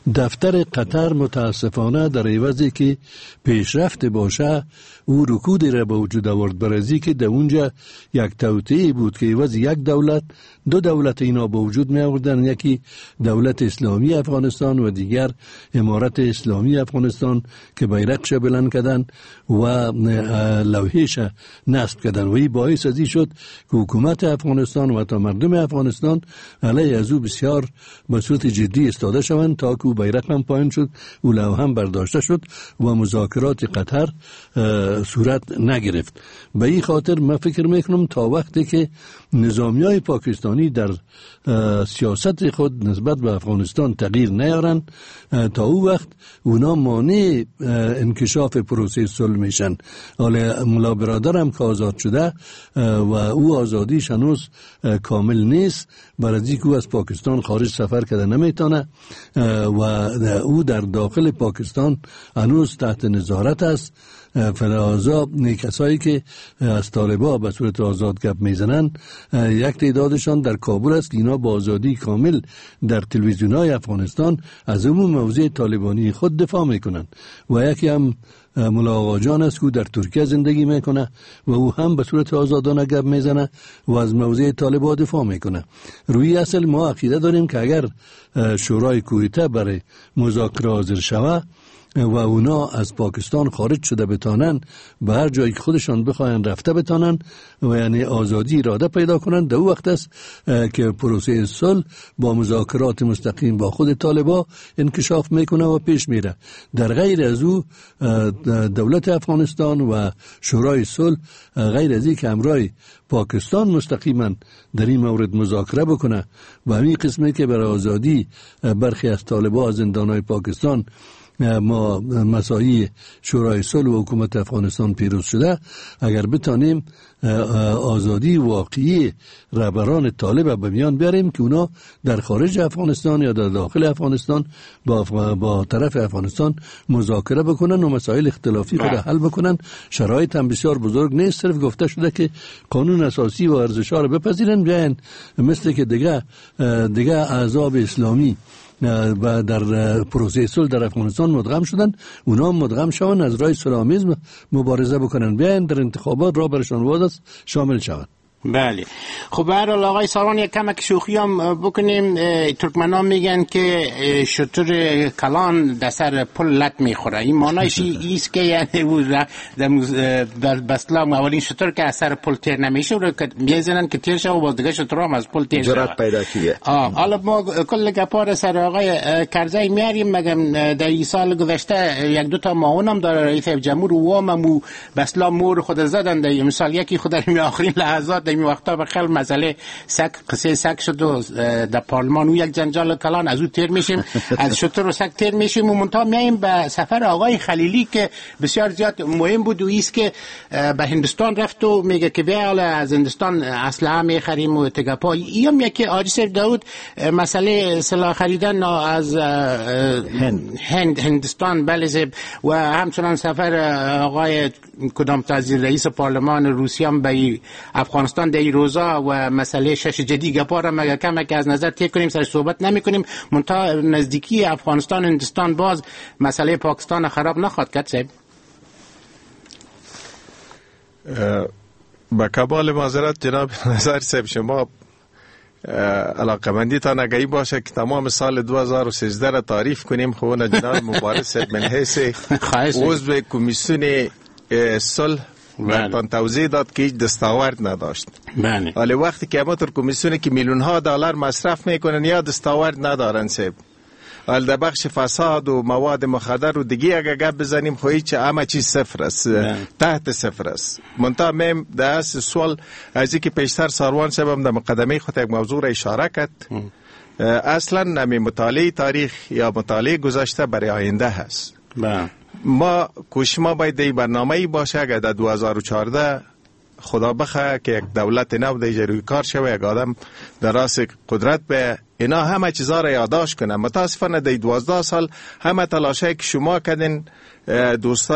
Speaker 4: دفتر قطر متاسفانه در عوضی که پیشرفت باشه او رکودی را به وجود آورد، برازی که در اونجا یک توطئه بود که عوض یک دولت دو دولت اینا به وجود می آوردن، یکی دولت اسلامی افغانستان و دیگر امارت اسلامی افغانستان که بیرقش بلند کردن و لوحهش نصب کردن و این باعث ازی شد که حکومت افغانستان و تا مردم افغانستان علیه از او بسیار به صورت جدی استاده شوند تا که او بیرق هم پایین شد، او لوحه هم برداشته شد و مذاکرات قطر صورت نگرفت. به این خاطر من فکر میکنم تا وقتی که نظامیای پاکستانی در سیاست خود نسبت به افغانستان تغییر نیارن، تا او وقت اونا مانع انکشاف پروسه صلح میشن. حالا ملا برادر هم که آزاد شده و او آزادیش هنوز کامل نیست، برای اینکه او از پاکستان خارج سفر کرده نمیتونه و او در داخل پاکستان هنوز تحت نظارت است. فلازا کسایی که از طالبا به صورت آزاد گپ میزنن یک تعدادشان در کابل است که اینا با آزادی کامل در تلویزیون‌های افغانستان از عموم موضوع طالبانی خود دفاع میکنن و یکی هم ملا آقا جان است که در ترکیه زندگی میکنه و او هم به صورت آزادانه گپ میزنه و از موضوع طالبان دفاع میکنه. روی اصل ما عقیده داریم که اگر شورای کویته برای مذاکره حاضر شوه و اونا از پاکستان خارج شده بتانن به هر جایی که خودشان بخواین رفته بتانن و یعنی آزادی اراده پیدا کنن، در وقت است که پروسه صلح با مذاکرات مستقیم با خود طالبا انکشاف میکنه و پیش میره. در غیر از او دولت افغانستان و شورای صلح غیر از این که همراه پاکستان مستقیما در این مورد مذاکره بکنه و همین قسمی که برای آزادی برخی از طالبا از زندانهای پاکستان ما مساعی شورای صلح و حکومت افغانستان پیروز شده، اگر بتانیم آزادی واقعی رهبران طالب به میان بیاریم که اونا در خارج افغانستان یا در داخل افغانستان با, با طرف افغانستان مذاکره بکنن و مسائل اختلافی خود حل بکنن. شرایط هم بسیار بزرگ نیست، صرف گفته شده که قانون اساسی و ارزش‌ها رو بپذیرن، بیاین مثل که دیگه دیگه احزاب اسلامی و در پروسه صلح در افغانستان مدغم شدن، اونا مدغم شون از راه اسلامیسم مبارزه بکنن، بیاین در انتخابات را برشان واضح شامل شوند.
Speaker 2: بله. خب به هر حال آقای ساروان یک کمک شوخی هم بکنیم. ترکمنان میگن که شتر کلان در سر پل لط میخوره، این معنیش ایست که یعنی او در بسلام اولین شتر که از سر پل تیر نمیشه رو میزنن که تیر شه و باز دیگه شتر هم از پل تیر شه
Speaker 1: جرأت پیدا کیه.
Speaker 2: حالا ما کل گپار سر آقای کرزی میاریم، مگم در این سال گذشته یک دو تا معاون هم داره رئیس جمهور و وامو بسلام مور خود زدن، در مثال یکی خود در آخرین لحظات در این وقتا به خیلی مسئله سگ قصه سگ شد و در پارلمان و یک جنجال کلان از او تیر میشیم از شتر و سگ تیر میشیم و منتها میاییم به سفر آقای خلیلی که بسیار زیاد مهم بود و ایست که به هندوستان رفت و میگه که بیا از هندوستان اسلحه میخریم و تگپا. این یکی آجی سر داود مسئله سلاح خریدن از هند هند هندوستان بله، و همچنان سفر آقای کدام تازی رئیس پارلمان روسیه هم به افغانستان در این روزا و مسئله شش جدی گپار مگه کم که از نظر تیر کنیم سر صحبت نمی کنیم، منتها نزدیکی افغانستان و هندوستان باز مسئله پاکستان خراب نخواد کرد. صاحب
Speaker 5: با کمال معذرت جناب نظر صاحب، شما علاقمندی تا نگهی باشه که تمام سال دو هزار و سیزده را تعریف کنیم. خب جناب مبارز صاحب من حیث عضو کمیسیون صلح و توضیح داد که هیچ دستاورد نداشت.
Speaker 2: بله.
Speaker 5: ولی وقتی که ما تر کمیسیونی که میلیون ها دلار مصرف میکنن یا دستاورد ندارن صاحب، ولی در بخش فساد و مواد مخدر و دیگه اگه گپ بزنیم خو هیچ همه چیز صفر است، تحت صفر است. منتها میم در اصل سوال از اینکه پیشتر ساروان صاحب هم در مقدمه خود یک موضوع را اشاره کرد، اصلا نمی مطالعه تاریخ یا مطالعه گذشته برای آینده هست.
Speaker 2: بله.
Speaker 5: ما کوشش ما باید این برنامه‌ای باشه اگر در دو هزار و چهارده خدا بخواه که یک دولت نو در روی کار شوه، یک آدم در راس قدرت به اینا همه چیزا را یادداشت کنه. متاسفانه در دوازده سال همه تلاشایی که شما کردین دوستای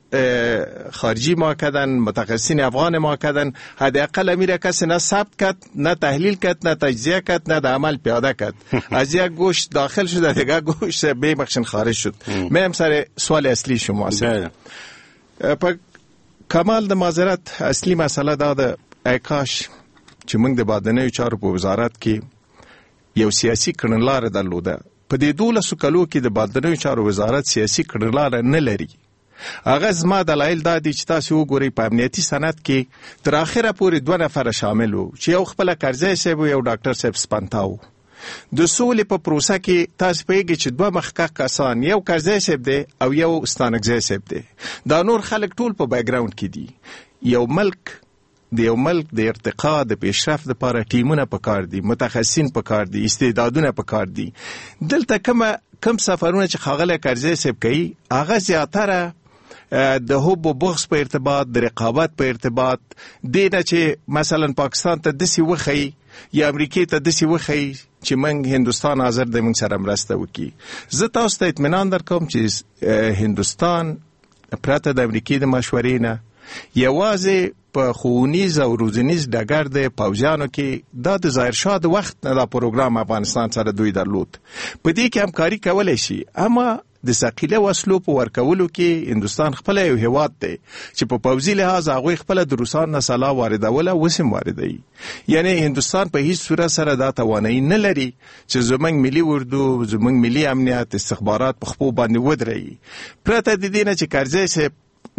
Speaker 5: خارجی ما کردن، متخصصین افغان ما کردن، حداقل میره کسی نه ثبت کرد، نه تحلیل کرد، نه تجزیه کرد، نه در عمل پیاده کرد. از یک گوش داخل شد، دیگه گوش ببخشن خارج شد. میم سر سوال اصلی شما است. په کمال د معذرت اصلي مسله دا ده ای کاش چې موږ د بهرنیو چارو په وزارت کې یو سیاسي کړنلاره درلوده. په دې دولسو کلو کې د بهرنیو چارو وزارت سیاسي کړنلاره نه لري. هغه زما دلایل دا دي چې تاسو وګورئ په امنیتي صنعت کې تر اخره پورې دوه نفره شامل وو چې یو خپله کرزی صاحب و یو ډاکټر صاحب سپنتا و. د سولې په پروسه کې تاسو پوهیږئ چې دوه مخکښ کسان یو کرزی صاحب دی او یو ستانکزی صاحب دی. دا نور خلک ټول په بیکګراوند کې دي. یو ملک د یو ملک د ارتقا د پیشرفت لپاره ټیمونه پکار دي، متخصصین پکار دي، استعدادونه پکار دي. دلته کومه کم سفرونه چې ښاغلی کرزی صاحب کوي هغه زیاتره د حب و بغض په ارتباط، د رقابت په ارتباط دی نه چې مثلا پاکستان ته داسې وښیي یا امریکې ته داسې وښیي چې موږ هندوستان حاضر دی موږ سره مرسته وکړي. زه تاسو ته اطمینان درکوم چې هندوستان پرته د امریکې د مشورې نه یوازې په ښوونیز او روزنیز ډګر د پوځیانو کې دا د ظاهرشاه د وخت نه دا پروګرام افغانستان سره دوی درلود. په دې کې همکاري کولی شي، اما د ثقیله وسلو په ورکولو کې هندوستان خپل یو هیواد دی چې په پوځي لحاظ هغوی خپل د روسان نه سلاح واردوله اوس هم واردوي. یعنی هندوستان په هیڅ صورت سره دا توانایي نه لري چې زموږ ملي اردو، زموږ ملي امنیت، استخبارات په خپو باندې ودرېږي. پرته د دې نه چې کرزی صاحب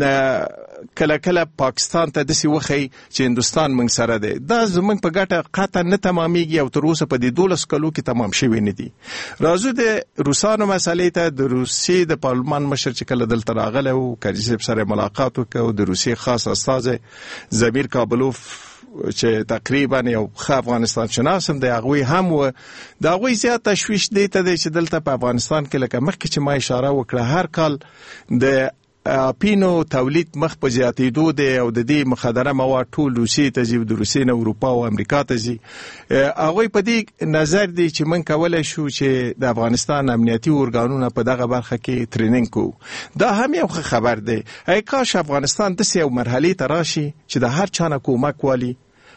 Speaker 5: کله کله پاکستان ته داسې وښیي چې هندوستان موږ سره دی، دا زموږ په ګټه قطعا نه تمامیږي او تر اوسه په دې دولس کلو کې تمام شوي نه دي. راځو د روسانو مسئلې ته. د روسیې د پارلمان مشر چې کله دلته راغلی و، کرزي صاحب سره ملاقات وکړ، د روسیې خاص استازی زمیر کابلوف چې تقریبا یو ښه افغانستان شناس هم دی، هغوی هم و. د هغوی زیات تشویش دی ته دی چې دلته په افغانستان کې لکه مخکې چې ما اشاره وکړه هر کال د اپینو تولید مخ په زیاتېدو دی او د دې مخدره مواد ټول روسیې ته ځي، د روسیې نه اروپا او امریکا ته ځي. هغوی په دې نظر دی چې موږ کولی شو چې د افغانستان امنیتي ارګانونه په دغه برخه کې ټریننګ کوو. دا هم یو ښه خبر دی. ای کاش افغانستان داسې یو مرحلې ته راشي چې د هر چا نه کومک والي،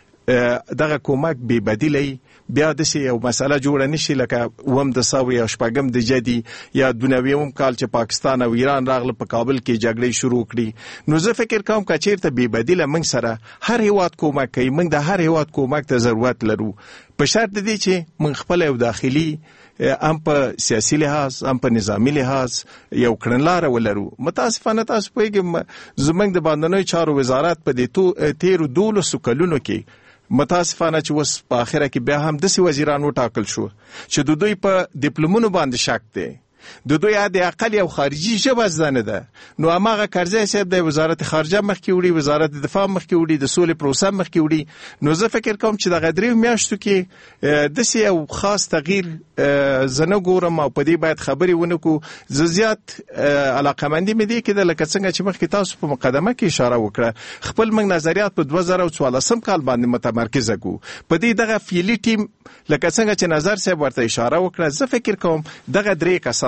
Speaker 5: دغه کومک بې بدیله بیا داسې یو مسله جوړه نشي لکه اووم د سوه یا شپږم د جدي یا دوه نوېم کال چې پاکستان او ایران راغله په کابل کې جګړې شروع کړي. نو زه فکر کوم که چېرته بې بدیله موږ سره هر هیواد کومک کوي، موږ د هر هیواد کومک ته ضرورت لرو، په شرط د دې چې موږ خپل یو داخلي هم په سیاسي لحاظ هم په نظامی لحاظ یو کړنلاره ولرو. متاسفانه تاسو پوهېږئ زموږ د بهرنیو چارو وزارت په دې تېرو دولسو کلونو کې متاسفانه چې اوس په آخره کې بیا هم داسې وزیران وټاکل شو چې د دوی په ډیپلومونو باندې شک دی، د دوی د اقل یو خارجي ژبه زده نه ده. نو هماغه کرزی صاحب د وزارت خارجه مخکې وړي، وزارت دفاع مخکې وړي، د سولې پروسه مخکې وړي. نو زه فکر کوم چې دغه درېیو میاشتو کې داسې یو خاص تغییر زه نه ګورم او په دې باید خبرې ونه کړو. زه زیات علاقمندي مې دې کېده لکه څنګه چې مخکې تاسو په مقدمه کې اشاره وکړه، خپل موږ نظریات په دوه زره څوارلسم کال باندې متمرکزه کړو. په دې دغه فعلي ټیم لکه څنګه چې نظر صاحب ورته اشاره وکړه، زه فکر کوم دغه درې کسان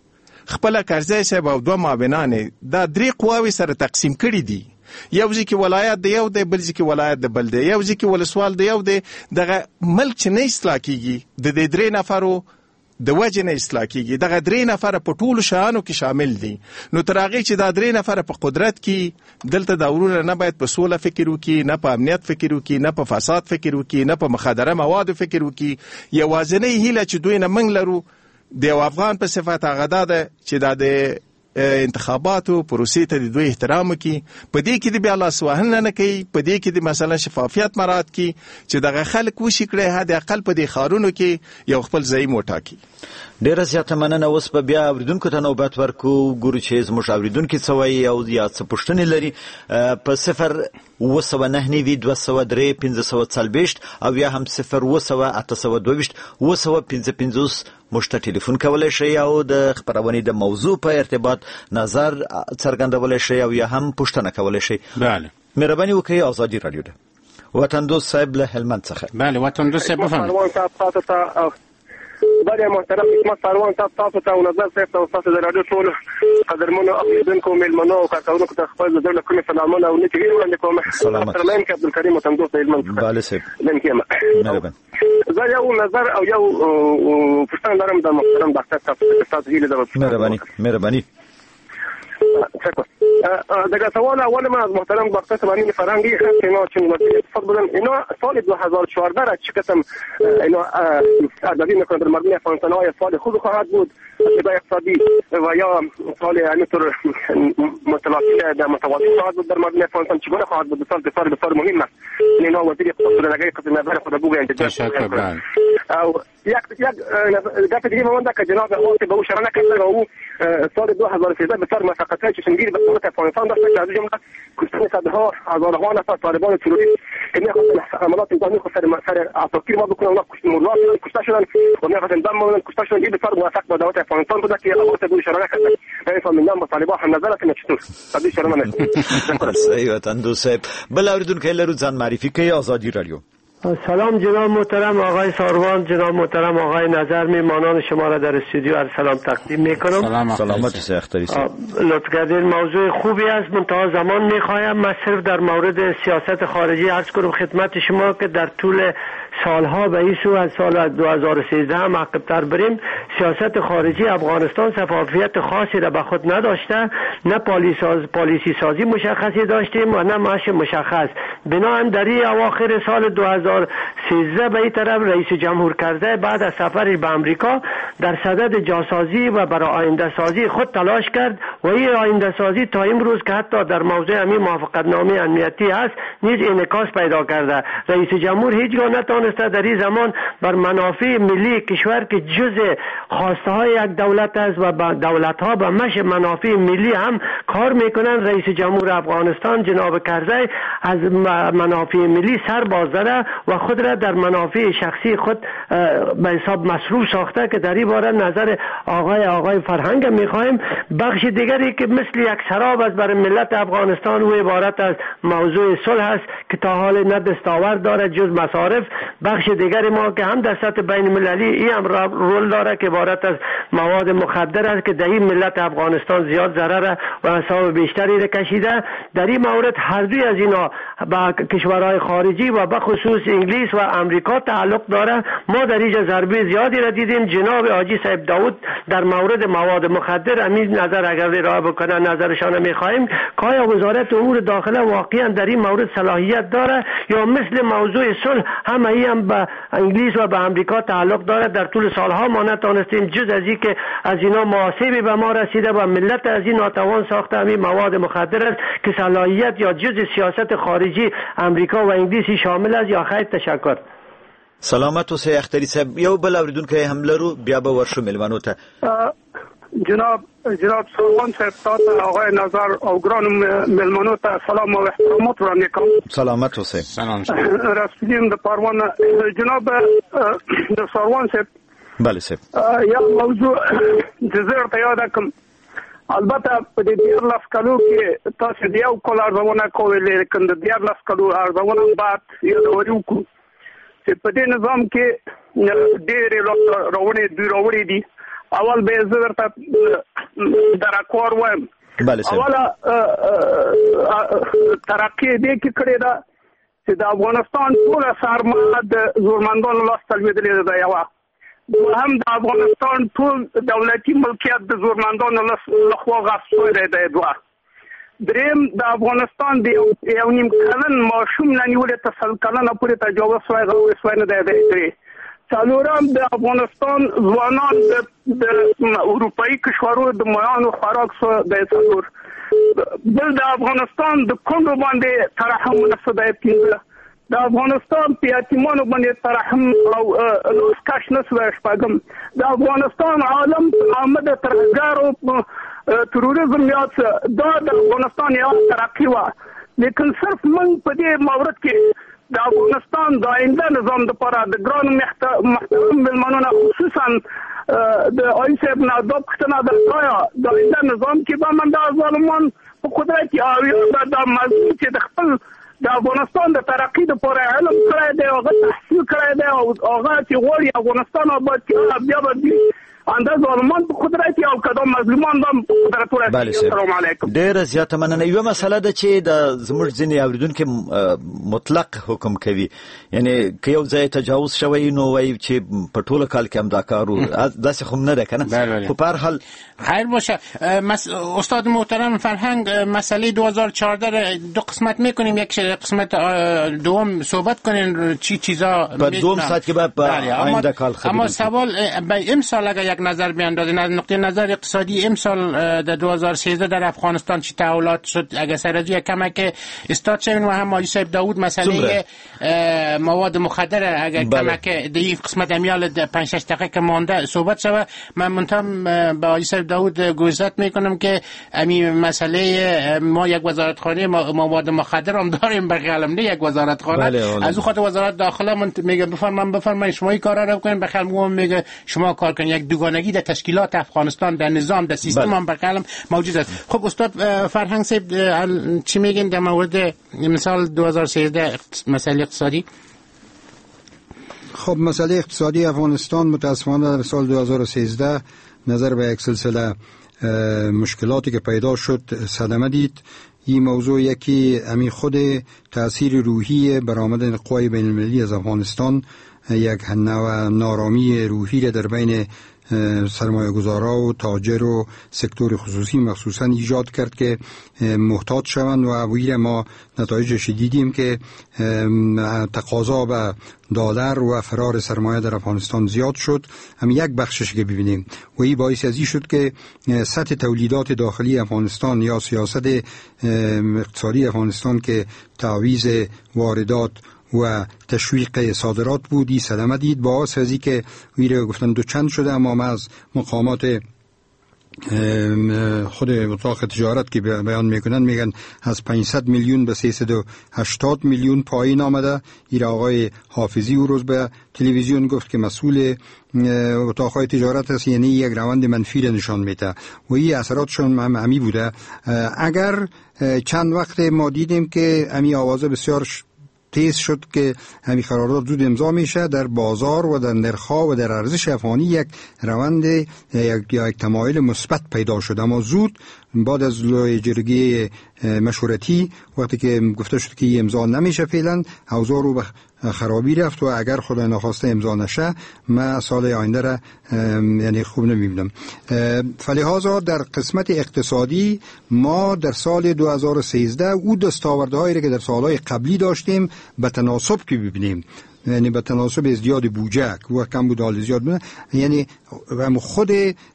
Speaker 5: خپل کرزی صاحب او دوه معاونان دا درې قواوې سره تقسیم کړي دي. یو ځکه ولایت د یو دی، بل ځکه ولایت د بل دی، یو ځکه ولسوال د یو دی. دغه ملک چې نه اصلاح کیږي د دې درې نفرو د وجه نه اصلاح کیږي. دغه درې نفره په ټولو شیانو کې شامل دي. نو تر هغې چې دا درې نفره په قدرت کې دلته دا ورونه نه باید په سوله فکر وکړي، نه په امنیت فکر وکړي، نه په فساد فکر وکړي، نه په مخدره موادو فکر وکړي. یوازینۍ هیله چې دوی نه موږ لرو د یو افغان په صفت هغه دا ده چې دا د انتخاباتو پروسې ته د دوی احترام وکړي، په دې کې د بیا لاسوهنه نه کوي، په دې کې د مثلا شفافیت مراعات کړي چې دغه خلک وشي کړی حد اقل په دې ښارونو کې یو خپل زعیم وټاکي.
Speaker 1: ډیره زیاته مننه. اوس به بیا اوریدونکو ته نوبت ورکو، ګورو چې زموږ اوریدونکي څه وایي او یا څه پوښتنې لري. په صفر اوه سوه نهه نوي دوه سوه درې پنځه سوه څلوېښت او یا هم صفر اوه سوه اته سوه دوه ویشت اوه سوه پنځه پنځوس موږ ته ټلیفون کولی شئ او د خپرونې د موضوع په ارتباط نظر څرګندولی شئ او یا هم پوښتنه کولی شئ.
Speaker 2: بله
Speaker 1: مهرباني وکړئ. آزادي راډیو ده. وطن دوست صاحب له هلمند څخه.
Speaker 2: بله وطن دوست صاحب بفرمایئ.
Speaker 11: بله محترم حکمت سروان صاحب تاسو ته او نظر صاحب ته تاسو د رادیو ټول قدرمنو اوریدونکو میلمنو او کارکونکو ته خپل د کوم سلامونه او نیکی وړاندې کوم.
Speaker 1: سلامت
Speaker 11: سلام کې عبدالکریم وتندوس علم.
Speaker 1: بله صاحب.
Speaker 11: لنکیم.
Speaker 1: مهربان.
Speaker 11: زه یو نظر او یو پوښتنه لرم د محترم ډاکټر صاحب تاسو هیله ده.
Speaker 1: مهرباني مهرباني.
Speaker 11: دقیقا سوال اول من از محترم دکتر سبانی فرنگی هست که اینا چون وزیر اقتصاد بودن اینا سال دو هزار و چهارده را چه قسم اینا ارزیابی میکنن در مردم افغانستان های سال خوب خواهد بود ارتقای اقتصادی و یا سال همینطور متلاطم در متوازی خواهد بود در مردم افغانستان چگونه خواهد بود؟ بسیار بسیار بسیار مهم است. اینا وزیر اقتصاد بودن اگر قسم نظر خود بگوین
Speaker 2: تشکر.
Speaker 11: او یک یک گپ دیگه مونده که جناب آقای به او اشاره نکرده و او سال دو هزار و سیزده بسیار موفقیت‌های چشمگیری به دولت افغانستان داشته که از جمله کشتن صدها هزارها نفر طالبان تروریست که می‌خواستن حملات انسانی خود سر سر اساطیر ما بکنن، اونا مرغا کشته شدن و می‌خواستن دم بمونن کشته شدن. این بسیار موفق با دولت افغانستان بوده که آقای به او اشاره نکرده. یعنی فهمیدم با طالبان هم نظر کنه چطور به اشاره نکرده.
Speaker 1: صحیح وطن صاحب. بل اوریدونکو لرو ځان معرفي کوي آزادی رادیو.
Speaker 12: سلام جناب محترم آقای ساروان، جناب محترم آقای نظر، میمانان شما را در استودیو عرض سلام تقدیم میکنم.
Speaker 1: سلام سلامت سختری
Speaker 12: لطف کردین. موضوع خوبی است، منتها زمان میخوایم من صرف در مورد سیاست خارجی عرض کنم خدمت شما که در طول سالها به این سو از سال دو هزار و سیزده هم عقب‌تر بریم، سیاست خارجی افغانستان شفافیت خاصی را به خود نداشته، نه پالیسی سازی مشخصی داشتیم و نه معاش مشخص. بنابراین در این اواخر سال دو هزار و سیزده به این طرف رئیس جمهور کرده بعد از سفری به امریکا در صدد جاسازی و برای آینده سازی خود تلاش کرد و این آینده سازی تا امروز که حتی در موضوع همین موافقتنامه امنیتی است نیز انعکاس پیدا کرده. رئیس جمهور هیچگاه نتوانسته در این زمان بر منافع ملی کشور که جزء خواسته های یک دولت است و دولت ها به مش منافع ملی هم کار میکنن، رئیس جمهور افغانستان جناب کرزی از منافع ملی سر باز زده و خود را در منافع شخصی خود به حساب مصروف ساخته که در این باره نظر آقای آقای فرهنگ میخوایم. بخش دیگری که مثل یک سراب است برای ملت افغانستان و عبارت از موضوع صلح است که تا حال نه دستاورد داره جز مصارف. بخش دیگری ما که هم در سطح بین المللی این هم رول داره که عبارت از مواد مخدر است که در این ملت افغانستان زیاد ضرر و حساب بیشتری را کشیده. در این مورد هر دوی از اینا با کشورهای خارجی و به خصوص انگلیس و امریکا تعلق داره. ما در اینجا ضربه زیادی را دیدیم. جناب حاجی صاحب داود در مورد مواد مخدر همین نظر اگر راه بکنه نظرشان میخواهیم که آیا وزارت امور داخله واقعا در این مورد صلاحیت داره یا مثل موضوع صلح هم ای هم به انگلیس و به امریکا تعلق داره. در طول سالها ما نتونستیم جز از این که از اینا محاسبی به ما رسیده و ملت از این ناتوان ساخته همین مواد مخدر است که صلاحیت یا جز سیاست خارجی امریکا و انگلیسی شامل است یا خیر. تشکر.
Speaker 1: سلامت اوسئ اختری صاحب. یو بل اوریدونکو هم لرو بیا به ورشو ملمنو ته.
Speaker 13: جناب جناب سروان صاحب تاسو آقای نظر او ګران ملمنو ته سلام او احترامات وړاندې کوم.
Speaker 1: سلامت اوسئ.
Speaker 2: سلام.
Speaker 13: رسولیم د پروان جناب د سروان صاحب.
Speaker 1: بله صاحب.
Speaker 13: یا موضوع جزر ته یاد کوم. البته په دې دیارلس کلو کې تاسو د یو کال ارزونه کولې لیکن د دیارلس کلو ارزونه بعد یو ډول کو چې په دې نظام کې ډېرې راوړې دوی راوړې دي. اول به زه ورته در اکوار وایم. اوله ترقي دې کې کړې ده چې د افغانستان ټوله سرمایه د زورمندانو لاس ته لوېدلې ده. یوه هم د افغانستان ټول دولتي ملکیت د زورمندانو لخوا غصب شوی دی. دوه دریم د افغانستان د یو نیم کلن ماشوم نه نیولې تر سل کلنه پورې تجاوز شوی غوی شوی نه دی. درې څلورم د افغانستان ځوانان د اروپایي کشورو د مایانو خوراک شو دی. څلور بل د افغانستان د کونډو باندې ترحم ونه دی. پنځه د افغانستان په یتیمانو باندې ترحم او لوس کش نه شوی. شپږم د افغانستان عالم عامه د ترهګرو تروریزم یاد دا د افغانستان یو ترقی و. لیکن صرف من په دې مورد کې د افغانستان د آینده نظام لپاره د ګرانو محترم ملمنانو خصوصا د آی صاحب نه دا پوښتنه ده آیا د آینده نظام کې به من دا ظالمان په قدرت او یا دا مظلوم چې د خپل د افغانستان د ترقی لپاره علم کړی دی، هغه تحصیل کړی دی او هغه چې غواړي افغانستان آباد کړي، بیا به انداز ظالمان په قدرت او کدام مظلومان هم په قدرت ورسېږي. السلام علیکم.
Speaker 1: ډېره زیاته مننه. یوه مسله ده چې د زموږ ځینې اوریدونکي مطلق حکم کوي، یعنی که یو ځای تجاوز شوی نو وایي چې په ټوله کال کې هم دا کار و، داسې خو نه ده که نه؟ خو په هر حال
Speaker 2: خیر باشه. مس... استاد محترم فرهنگ، مسئله دو هزار و چهارده دو قسمت میکنیم، یک قسمت دوم صحبت کنین چی چیزا
Speaker 1: با دوم ساعت که بعد آینده کال خبریم.
Speaker 2: اما سوال به امسال اگر یک نظر بیاندازین از نقطه نظر اقتصادی، امسال در دو هزار و سیزده در افغانستان چی تحولات شد؟ اگر سرجو یک کمک استاد شوین و هم مالی صاحب داود مسئله مواد مخدر اگر کمک در این قسمت امیال پنج شش دقیقه که مانده صحبت شود، من منتم به مالی صاحب داود گوشزد میکنم که امی مسئله ما یک وزارتخانه مواد مخدر هم داریم بخیالم، نه یک وزارتخانه. از او خاطر وزارت داخله من میگه بفرمایید بفرمایید شما این کارا رو بکنید، بخیالم میگه شما کار کنید. یک دوگانگی در تشکیلات افغانستان، در نظام، در سیستم هم بخیالم موجود است. خب استاد فرهنگ صاحب چی میگین در مورد مثال دو هزار و سیزده مسئله اقتصادی؟
Speaker 3: خب مسئله اقتصادی افغانستان متاسفانه در سال دو هزار و سیزده نظر به یک سلسله مشکلاتی که پیدا شد صدمه دید. این موضوع یکی امی خود تأثیر روحی برآمدن قوای بین المللی از افغانستان، یک نوع نارامی روحی را در بین سرمایه گذارا و تاجر و سکتور خصوصی مخصوصا ایجاد کرد که محتاط شوند و ویره ما نتایجش دیدیم که تقاضا به دلار و فرار سرمایه در افغانستان زیاد شد. هم یک بخشش که ببینیم و این باعث ازی شد که سطح تولیدات داخلی افغانستان یا سیاست اقتصادی افغانستان که تعویض واردات و تشویق صادرات بودی صدمه دید. باعث ازی که ویره گفتن دو چند شده، اما از مقامات خود اتاق تجارت که بیان میکنن میگن از پانصد میلیون به سیصد و هشتاد میلیون پایین آمده. این آقای حافظی او روز به تلویزیون گفت که مسئول اتاقهای تجارت است، یعنی یک روند منفی را نشان میده و این اثراتشون هم همی بوده. اگر چند وقت ما دیدیم که همی آوازه بسیار تیز شد که همین قرارداد زود امضا میشه، در بازار و در نرخ‌ها و در ارزش افغانی یک روند یک یا یک تمایل مثبت پیدا شد. اما زود بعد از لای جرگه مشورتی وقتی که گفته شد که این امضا نمیشه فعلا، اوضاع رو به خرابی رفت و اگر خدا نخواسته امضا نشه ما سال آینده را یعنی خوب نمیبینم. فلهذا در قسمت اقتصادی ما در سال دو هزار و سیزده او دستاوردهایی را که در سالهای قبلی داشتیم به تناسب که ببینیم، یعنی به تناسب ازدیاد بودجه و کم بود حال زیاد بوده، یعنی خود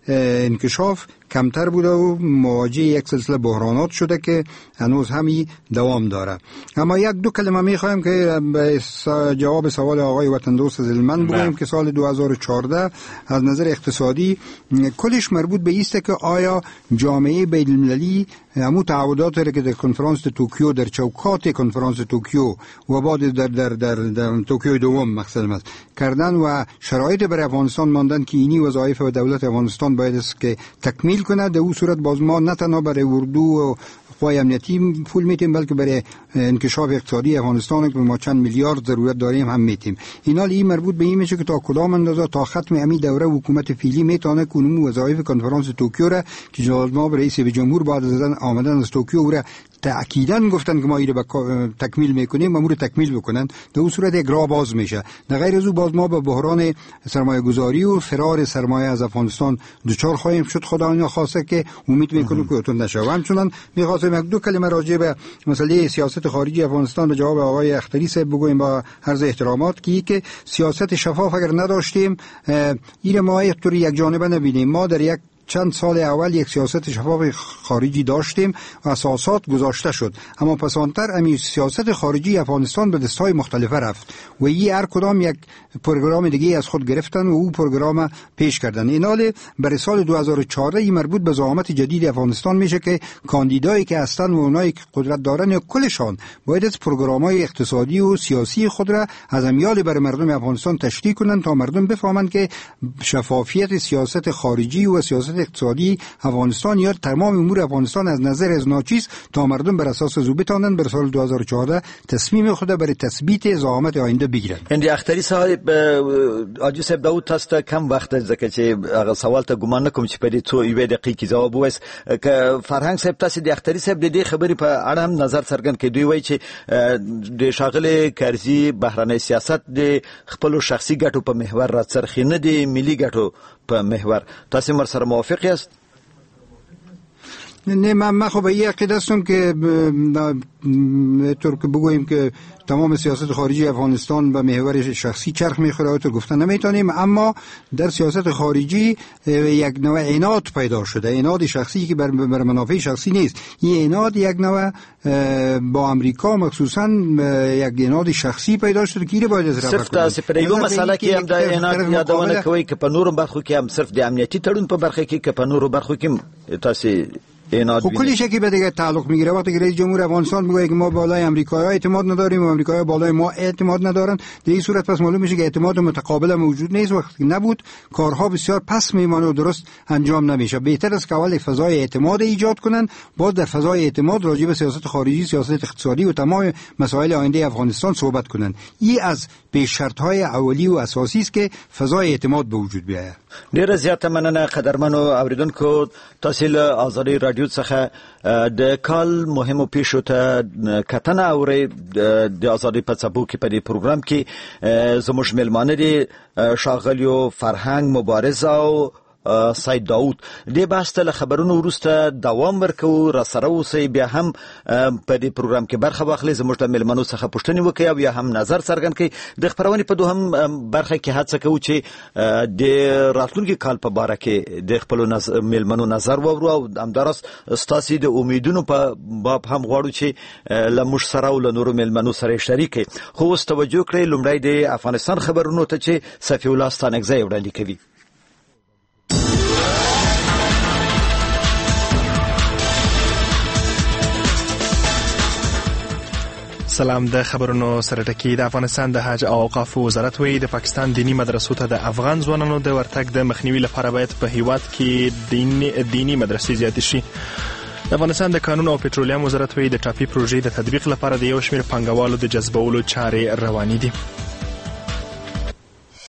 Speaker 3: انکشاف کمتر بوده و مواجه یک سلسله بحرانات شده که هنوز همی دوام داره. اما یک دو کلمه میخوایم که به جواب سوال آقای وطن دوست از علمن بگویم که سال دو هزار و چهارده از نظر اقتصادی کلش مربوط به ایسته که آیا جامعه بین المللی همو تعهدات را که در کنفرانس توکیو، در چوکات کنفرانس توکیو و بعد در در در, در توکیو دوم مقصد است کردن و شرایط برای افغانستان ماندن که اینی وظایف و دولت افغانستان باید است که تکمیل کنه. در اون صورت باز ما نه تنها برای اردو و قوای امنیتی پول میتیم بلکه برای انکشاف اقتصادی افغانستان که ما چند میلیارد ضرورت داریم هم میتیم. اینا این مربوط به این میشه که تا کدام اندازه تا ختم همین دوره حکومت فعلی میتونه کنم وظایف کنفرانس توکیو را که جناب رئیس جمهور بعد از آمدن از توکیو او را تأکیداً گفتن که ما این رو تکمیل میکنیم، امور تکمیل بکنن. در اون صورت یک راه باز میشه. در غیر از او باز ما به بحران سرمایه گذاری و فرار سرمایه از افغانستان دوچار خواهیم شد. خدا اینا خواسته که امید میکنیم که اتون نشه. و همچنان میخواستم یک دو کلمه راجع به مسئله سیاست خارجی افغانستان به جواب آقای اختری صاحب بگویم با عرض احترامات که که سیاست شفاف اگر نداشتیم این ما اینطوری یک جانبه نبینیم. ما در یک چند سال اول یک سیاست شفاف خارجی داشتیم و اساسات گذاشته شد، اما پسانتر امی سیاست خارجی افغانستان به دستهای مختلفه رفت و این هر کدام یک پروگرام دیگه از خود گرفتن و او پروگرام پیش کردن. اینال برای سال دو هزار و چهارده این مربوط به زعامت جدید افغانستان میشه که کاندیدایی که هستن و اونایی که قدرت دارن کلشان باید از پروگرام‌های اقتصادی و سیاسی خود را از امیال برای مردم افغانستان تشریح کنن تا مردم بفهمند که شفافیت سیاست خارجی و سیاست سیاست اقتصادی افغانستان یا تمام امور افغانستان از نظر از ناچیز تا مردم بر اساس او بتانند بر سال دو هزار و چهارده تصمیم خود برای تثبیت زعامت آینده بگیرند.
Speaker 1: اندی اختری صاحب آجو صاحب داود تاسو کم وخت ځکه چې هغه سوال ته ګمان نکوم چې په دې څو یوې دقیقې کې جواب وایي ک فرهنګ صاحب تاسو د اختری صاحب د دې خبرې په اړه هم نظر څرګند کړي. دوی وایي چې د شاغله کرزي بهرنی سیاست د خپل شخصي ګټو په محور راڅرخي نه دی ملي ګټو په محور. تاسو مر سره موافق یاست؟
Speaker 3: نه من من خب یه عقیده هستم که طور که بگوییم که تمام سیاست خارجی افغانستان به محور شخصی چرخ میخوره آیتر گفتن نمیتونیم، اما در سیاست خارجی یک نوع عناد پیدا شده، عناد شخصی که بر, بر منافع شخصی نیست. این عناد یک نوع با امریکا مخصوصا یک عناد شخصی پیدا شده که باید از رفع
Speaker 1: صرف تاسو پر یو مسله کې هم د عناد یادونه کوي که په نورو برخو کې هم صرف د امنیتي تړون په برخه کې که په نورو برخو کې تاسو
Speaker 3: خب کلی شکی به دیگه تعلق میگیره. وقتی که رئیس جمهور افغانستان میگه که ما بالای امریکایی‌ها اعتماد نداریم و امریکایی‌ها بالای ما اعتماد ندارن، در این صورت پس معلوم میشه که اعتماد متقابل موجود نیست. وقتی نبود کارها بسیار پس میمانه و درست انجام نمیشه. بهتر است که اول فضای اعتماد ایجاد کنن، باز در فضای اعتماد راجع به سیاست خارجی، سیاست اقتصادی و تمام مسائل آینده افغانستان صحبت کنن. این از به شرط‌های اولی و اساسی است که فضای اعتماد به وجود بیاید.
Speaker 1: ډیره زیاته مننه قدرمنو اوریدونکو. تاسو له آزادی رادیو څخه د کال مهمو پیښو ته کتنه اورئ. د آزادی په څپو کې په دې پروګرام کې زموږ میلمانه دي ښاغلیو فرهنګ مبارز او سید داود. دې بحث ته خبرونو وروسته دوام ورکو. را سره اوسئ، بیا هم په دې پروګرام کې برخه واخلئ، زموږ د میلمنو څخه پوښتنې وکړئ او یا هم نظر څرګند کړئ. د خبرونې په دوهم برخه کې هڅه کوو چې د راتلونکي کال په باره کې د خپلو میلمنو نظر واورو او همداراز ستاسو د امیدونو په باب هم غواړو چې له موږ سره او له نورو میلمنو سره شریک کړئ. خو اوس توجه کړئ لومړی د افغانستان خبرونو ته چې صفي الله ستانکزی وړاندې کوي.
Speaker 14: سلام. د خبرونو سره ټکی. د افغانستان د حج او اوقاف وزارت وی د پاکستان دینی مدرسو ته د افغان ځوانانو د ورتګ د مخنیوي لپاره باید په هیواد کې دینی دینی مدرسې زیاتې شي. د افغانستان د قانون او پټرولیم وزارت وی د ټاپي پروژې د تطبیق لپاره د یو شمېر پانګوالو د جذبولو چارې روانې دي.